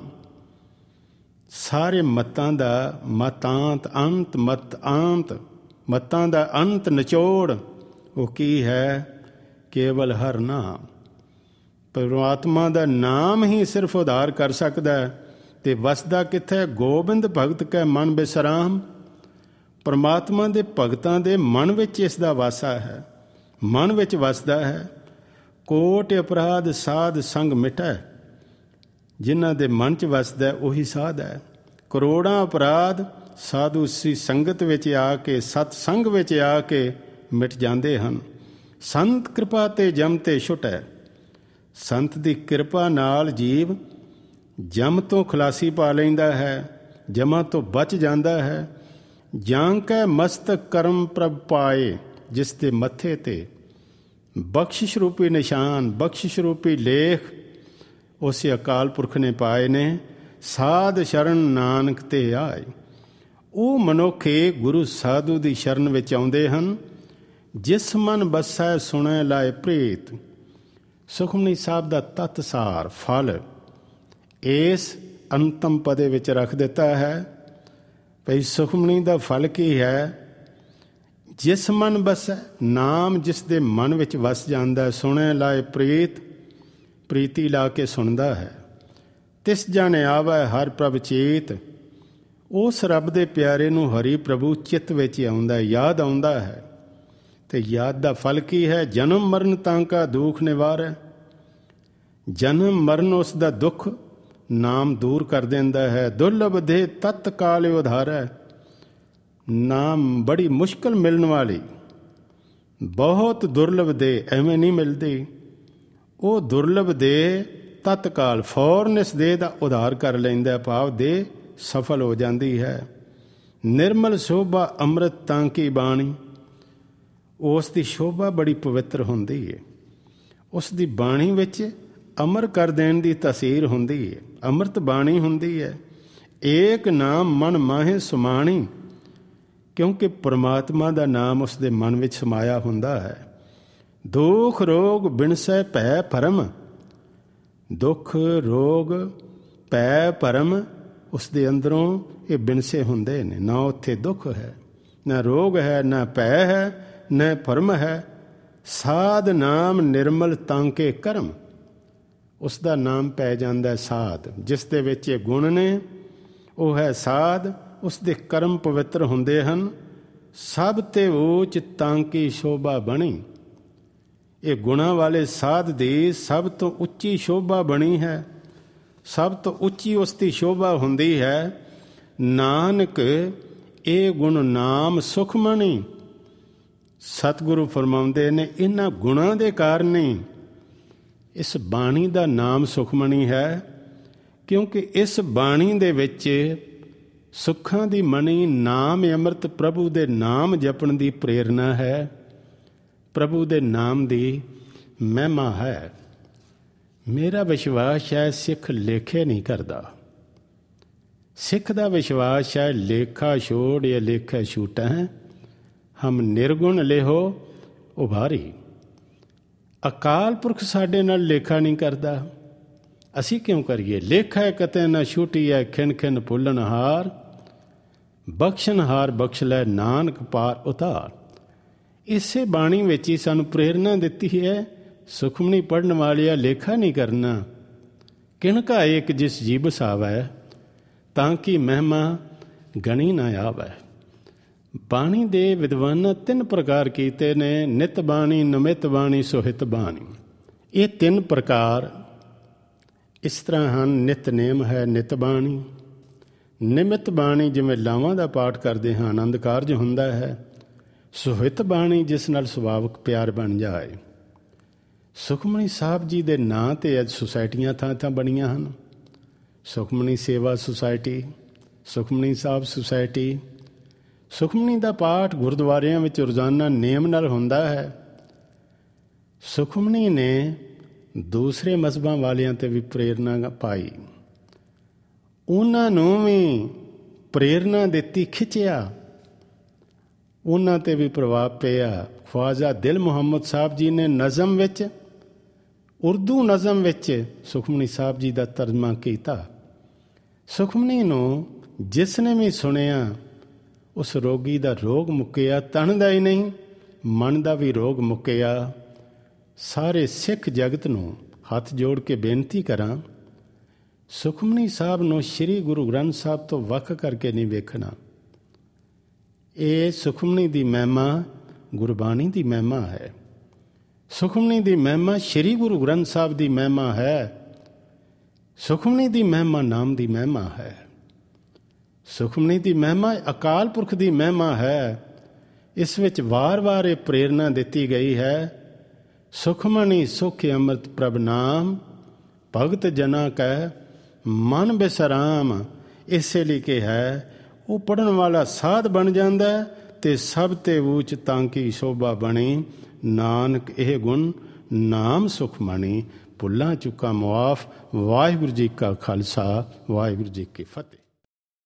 ਸਾਰੇ ਮਤਾਂ ਦਾ ਮਤਾਂਤ ਅੰਤ, ਮਤਾਂ ਦਾ ਅੰਤ ਨਿਚੋੜ ਉਹ ਕੀ ਹੈ? ਕੇਵਲ ਹਰ ਨਾਮ। ਪਰਮਾਤਮਾ ਦਾ ਨਾਮ ਹੀ ਸਿਰਫ ਉਧਾਰ ਕਰ ਸਕਦਾ ਹੈ। ਤੇ ਵਸਦਾ ਕਿੱਥੇ? ਗੋਬਿੰਦ ਭਗਤ ਕੈ ਮਨ ਬਿਸਰਾਮ। ਪਰਮਾਤਮਾ ਦੇ ਭਗਤਾਂ ਦੇ ਮਨ ਵਿੱਚ ਇਸ ਦਾ ਵਾਸਾ ਹੈ, ਮਨ ਵਿੱਚ ਵਸਦਾ ਹੈ। ਕੋਟ ਅਪਰਾਧ ਸਾਧ ਸੰਗ ਮਿਟੈ। ਜਿਨ੍ਹਾਂ ਦੇ ਮਨ 'ਚ ਵਸਦਾ ਉਹੀ ਸਾਧ ਹੈ। ਕਰੋੜਾਂ ਅਪਰਾਧ ਸਾਧੂ ਸੀ ਸੰਗਤ ਵਿੱਚ ਆ ਕੇ, ਸਤ ਸੰਗ ਵਿੱਚ ਆ ਕੇ ਮਿਟ ਜਾਂਦੇ ਹਨ। ਸੰਤ ਕਿਰਪਾ ਤੇ ਜਮ ਤੇ ਛੁਟੈ। ਸੰਤ ਦੀ ਕਿਰਪਾ ਨਾਲ ਜੀਵ ਜਮ ਤੋਂ ਖਲਾਸੀ ਪਾ ਲੈਂਦਾ ਹੈ, ਜਮਾਂ ਤੋਂ ਬਚ ਜਾਂਦਾ ਹੈ। ਜਾਂ ਕੈ ਮਸਤਕ ਕਰਮ ਪ੍ਰਭ ਪਾਏ। ਜਿਸ ਦੇ ਮੱਥੇ ਤੇ ਬਖਸ਼ਿਸ਼ ਰੂਪੀ ਨਿਸ਼ਾਨ, ਬਖਸ਼ਿਸ਼ ਰੂਪੀ ਲੇਖ ਉਸੇ ਅਕਾਲ ਪੁਰਖ ਨੇ ਪਾਏ ਨੇ। ਸਾਧ ਸ਼ਰਨ ਨਾਨਕ ਤੇ ਆਏ। ਉਹ ਮਨੁੱਖੇ ਗੁਰੂ ਸਾਧੂ ਦੀ ਸ਼ਰਨ ਵਿੱਚ ਆਉਂਦੇ ਹਨ। ਜਿਸ ਮਨ ਬਸੈ ਸੁਣੈ ਲਾਇ ਪ੍ਰੀਤ। ਸੁਖਮਨੀ ਸਾਹਿਬ ਦਾ ਤਤਸਾਰ ਫਲ ਇਸ ਅੰਤਮ ਪਦੇ ਵਿੱਚ ਰੱਖ ਦਿੱਤਾ ਹੈ। ਭਈ ਸੁਖਮਣੀ ਦਾ ਫਲ ਕੀ ਹੈ? ਜਿਸ ਮਨ ਵਸੈ, ਨਾਮ ਜਿਸ ਦੇ ਮਨ ਵਿੱਚ ਵਸ ਜਾਂਦਾ, ਸੁਣੇ ਲਾਏ ਪ੍ਰੀਤ, ਪ੍ਰੀਤੀ ਲਾ ਕੇ ਸੁਣਦਾ ਹੈ। ਤਿਸ ਜਾਣੇ ਆਵੈ ਹਰਿ ਪ੍ਰਭ ਚੇਤ, ਉਸ ਰੱਬ ਦੇ ਪਿਆਰੇ ਨੂੰ ਹਰੀ ਪ੍ਰਭੂ ਚਿੱਤ ਵਿੱਚ ਆਉਂਦਾ, ਯਾਦ ਆਉਂਦਾ ਹੈ। ਤੇ ਯਾਦ ਦਾ ਫਲ ਕੀ ਹੈ? ਜਨਮ ਮਰਨ ਤਾਂ ਕਾ ਦੁੱਖ ਨਿਵਾਰੈ। ਜਨਮ ਮਰਨ ਉਸ ਦਾ ਦੁੱਖ ਨਾਮ ਦੂਰ ਕਰ ਦਿੰਦਾ ਹੈ। ਦੁਰਲਭ ਦੇ ਤਤਕਾਲ ਉਧਾਰੈ, ਨਾਮ ਬੜੀ ਮੁਸ਼ਕਿਲ ਮਿਲਣ ਵਾਲੀ, ਬਹੁਤ ਦੁਰਲਭ ਦੇ, ਐਵੇਂ ਨਹੀਂ ਮਿਲਦੀ। ਉਹ ਦੁਰਲਭ ਦੇ ਤਤਕਾਲ, ਫੌਰਨ ਇਸ ਦੇਹ ਦਾ ਉਧਾਰ ਕਰ ਲੈਂਦਾ, ਭਾਵ ਦੇਹ ਸਫਲ ਹੋ ਜਾਂਦੀ ਹੈ। ਨਿਰਮਲ ਸ਼ੋਭਾ ਅੰਮ੍ਰਿਤ ਤਾਂ ਕੀ ਬਾਣੀ, ਉਸ ਦੀ ਸ਼ੋਭਾ ਬੜੀ ਪਵਿੱਤਰ ਹੁੰਦੀ ਹੈ। ਉਸ ਦੀ ਬਾਣੀ ਵਿੱਚ ਅਮਰ ਕਰ ਦੇਣ ਦੀ ਤਾਸੀਰ ਹੁੰਦੀ ਹੈ, ਅੰਮ੍ਰਿਤ ਬਾਣੀ ਹੁੰਦੀ ਹੈ। ਏਕ ਨਾਮ ਮਨ ਮਾਹੇ ਸਮਾਣੀ, ਕਿਉਂਕਿ ਪਰਮਾਤਮਾ ਦਾ ਨਾਮ ਉਸ ਦੇ ਮਨ ਵਿੱਚ ਸਮਾਇਆ ਹੁੰਦਾ ਹੈ। ਦੁੱਖ ਰੋਗ ਬਿਨਸੈ ਭੈ ਭਰਮ, ਦੁੱਖ ਰੋਗ ਭੈ ਭਰਮ ਉਸ ਦੇ ਅੰਦਰੋਂ ਇਹ ਬਿਨਸੇ ਹੁੰਦੇ ਨੇ। ਨਾ ਉੱਥੇ ਦੁੱਖ ਹੈ, ਨਾ ਰੋਗ ਹੈ, ਨਾ ਭੈ ਹੈ, ਨਾ ਭਰਮ ਹੈ। ਸਾਧ ਨਾਮ ਨਿਰਮਲ ਤਾਂ ਕੇ ਕਰਮ, ਉਸ ਦਾ ਨਾਮ ਪੈ ਜਾਂਦਾ ਸਾਧ, ਜਿਸ ਦੇ ਵਿੱਚ ਇਹ ਗੁਣ ਨੇ ਉਹ ਹੈ ਸਾਧ। ਉਸ ਦੇ ਕਰਮ ਪਵਿੱਤਰ ਹੁੰਦੇ ਹਨ। ਸਭ ਤੇ ਊਚ ਤਾਂ ਕੀ ਸ਼ੋਭਾ ਬਣੀ, ਇਹ ਗੁਣਾਂ ਵਾਲੇ ਸਾਧ ਦੀ ਸਭ ਤੋਂ ਉੱਚੀ ਸ਼ੋਭਾ ਬਣੀ ਹੈ। ਸਭ ਤੋਂ ਉੱਚੀ ਉਸ ਦੀ ਸ਼ੋਭਾ ਹੁੰਦੀ ਹੈ। ਨਾਨਕ ਇਹ ਗੁਣ ਨਾਮ ਸੁਖਮਣੀ, ਸਤਿਗੁਰੂ ਫਰਮਾਉਂਦੇ ਨੇ ਇਹਨਾਂ ਗੁਣਾਂ ਦੇ ਕਾਰਨ ਹੀ ਇਸ ਬਾਣੀ ਦਾ ਨਾਮ ਸੁਖਮਣੀ ਹੈ। ਕਿਉਂਕਿ ਇਸ ਬਾਣੀ ਦੇ ਵਿੱਚ ਸੁੱਖਾਂ ਦੀ ਮਣੀ ਨਾਮ ਅੰਮ੍ਰਿਤ ਪ੍ਰਭੂ ਦੇ ਨਾਮ ਜਪਣ ਦੀ ਪ੍ਰੇਰਨਾ ਹੈ, ਪ੍ਰਭੂ ਦੇ ਨਾਮ ਦੀ ਮਹਿਮਾ ਹੈ। ਮੇਰਾ ਵਿਸ਼ਵਾਸ ਹੈ ਸਿੱਖ ਲੇਖੇ ਨਹੀਂ ਕਰਦਾ। ਸਿੱਖ ਦਾ ਵਿਸ਼ਵਾਸ ਹੈ ਲੇਖਾ ਛੋੜ ਇਹ ਲੇਖਾ ਛੂਟਾ ਹੈ, ਹਮ ਨਿਰਗੁਣ ਲਿਹੋ ਉਭਾਰੀ। ਅਕਾਲ ਪੁਰਖ ਸਾਡੇ ਨਾਲ ਲੇਖਾ ਨਹੀਂ ਕਰਦਾ, ਅਸੀਂ ਕਿਉਂ ਕਰੀਏ? ਲੇਖਾ ਕਤੇ ਨਾ ਛੂਟੀਐ ਖਿਨ ਖਿਨ ਭੁੱਲਣ ਹਾਰ, ਬਖਸ਼ਣ ਹਾਰ ਬਖਸ਼ ਲੈ ਨਾਨਕ ਪਾਰ ਉਤਾਰ। ਇਸੇ ਬਾਣੀ ਵਿੱਚ ਹੀ ਸਾਨੂੰ ਪ੍ਰੇਰਨਾ ਦਿੱਤੀ ਹੈ, ਸੁਖਮਣੀ ਪੜ੍ਹਨ ਵਾਲਿਆ ਲੇਖਾ ਨਹੀਂ ਕਰਨਾ। ਕਿਣਕਾ ਏਕ ਜਿਸ ਜੀ ਬਸਾਵੈ, ਤਾਂ ਕਿ ਮਹਿਮਾ ਗਣੀ ਨਾ ਆਵੈ। ਬਾਣੀ ਦੇ ਵਿਦਵਾਨਾਂ 3 ਪ੍ਰਕਾਰ ਕੀਤੇ ਨੇ, ਨਿਤ ਬਾਣੀ, ਨਮਿਤ ਬਾਣੀ, ਸੁਹਿਤ ਬਾਣੀ। ਇਹ 3 ਪ੍ਰਕਾਰ ਇਸ ਤਰ੍ਹਾਂ ਹਨ। ਨਿਤਨੇਮ ਹੈ ਨਿਤ ਬਾਣੀ, ਨਿਮਿਤ ਬਾਣੀ ਜਿਵੇਂ ਲਾਵਾਂ ਦਾ ਪਾਠ ਕਰਦੇ ਹਾਂ, ਆਨੰਦ ਕਾਰਜ ਹੁੰਦਾ ਹੈ। ਸੁਹਿਤ ਬਾਣੀ ਜਿਸ ਨਾਲ ਸੁਭਾਵਿਕ ਪਿਆਰ ਬਣ ਜਾਏ। ਸੁਖਮਣੀ ਸਾਹਿਬ ਜੀ ਦੇ ਨਾਂ 'ਤੇ ਅੱਜ ਸੁਸਾਇਟੀਆਂ ਥਾਂ ਬਣੀਆਂ ਹਨ। Sukhmani Seva society, Sukhmani Sahib society. ਸੁਖਮਣੀ ਦਾ ਪਾਠ ਗੁਰਦੁਆਰਿਆਂ ਵਿੱਚ ਰੋਜ਼ਾਨਾ ਨੇਮ ਨਾਲ ਹੁੰਦਾ ਹੈ। ਸੁਖਮਣੀ ਨੇ ਦੂਸਰੇ ਮਜ਼ਹਬਾਂ ਵਾਲਿਆਂ 'ਤੇ ਵੀ ਪ੍ਰੇਰਨਾ ਪਾਈ, ਉਹਨਾਂ ਨੂੰ ਵੀ ਪ੍ਰੇਰਨਾ ਦਿੱਤੀ, ਖਿੱਚਿਆ, ਉਹਨਾਂ 'ਤੇ ਵੀ ਪ੍ਰਭਾਵ ਪਿਆ। ਖਵਾਜਾ ਦਿਲ ਮੁਹੰਮਦ ਸਾਹਿਬ ਜੀ ਨੇ ਨਜ਼ਮ ਵਿੱਚ, ਉਰਦੂ ਨਜ਼ਮ ਵਿੱਚ ਸੁਖਮਣੀ ਸਾਹਿਬ ਜੀ ਦਾ ਤਰਜਮਾ ਕੀਤਾ। ਸੁਖਮਣੀ ਨੂੰ ਜਿਸ ਨੇ ਵੀ ਸੁਣਿਆ ਉਸ ਰੋਗੀ ਦਾ ਰੋਗ ਮੁੱਕਿਆ, ਤਨ ਦਾ ਹੀ ਨਹੀਂ ਮਨ ਦਾ ਵੀ ਰੋਗ ਮੁੱਕਿਆ। ਸਾਰੇ ਸਿੱਖ ਜਗਤ ਨੂੰ ਹੱਥ ਜੋੜ ਕੇ ਬੇਨਤੀ ਕਰਾਂ, ਸੁਖਮਣੀ ਸਾਹਿਬ ਨੂੰ ਸ੍ਰੀ ਗੁਰੂ ਗ੍ਰੰਥ ਸਾਹਿਬ ਤੋਂ ਵੱਖ ਕਰਕੇ ਨਹੀਂ ਵੇਖਣਾ। ਇਹ ਸੁਖਮਣੀ ਦੀ ਮਹਿਮਾ ਗੁਰਬਾਣੀ ਦੀ ਮਹਿਮਾ ਹੈ। ਸੁਖਮਣੀ ਦੀ ਮਹਿਮਾ ਸ੍ਰੀ ਗੁਰੂ ਗ੍ਰੰਥ ਸਾਹਿਬ ਦੀ ਮਹਿਮਾ ਹੈ। ਸੁਖਮਣੀ ਦੀ ਮਹਿਮਾ ਨਾਮ ਦੀ ਮਹਿਮਾ ਹੈ। ਸੁਖਮਣੀ ਦੀ ਮਹਿਮਾ ਅਕਾਲ ਪੁਰਖ ਦੀ ਮਹਿਮਾ ਹੈ। ਇਸ ਵਿੱਚ ਵਾਰ-ਵਾਰ ਇਹ ਪ੍ਰੇਰਨਾ ਦਿੱਤੀ ਗਈ ਹੈ, ਸੁਖਮਣੀ ਸੁਖ ਅੰਮ੍ਰਿਤ ਪ੍ਰਭ ਨਾਮ, ਭਗਤ ਜਨਾ ਕੈ ਮਨ ਬਿਸਰਾਮ। ਇਸੇ ਲਈ ਕਿ ਹੈ ਉਹ ਪੜ੍ਹਨ ਵਾਲਾ ਸਾਧ ਬਣ ਜਾਂਦਾ ਤੇ ਸਭ ਤੇ ਊਚ ਤਾਂ ਕੀ ਸ਼ੋਭਾ ਬਣੀ। ਨਾਨਕ ਇਹ ਗੁਣ ਨਾਮ ਸੁਖਮਣੀ। ਭੁੱਲਾਂ ਚੁੱਕਾਂ ਮੁਆਫ। ਵਾਹਿਗੁਰੂ ਜੀ ਕਾ ਖਾਲਸਾ, ਵਾਹਿਗੁਰੂ ਜੀ ਕੀ ਫਤਿਹ।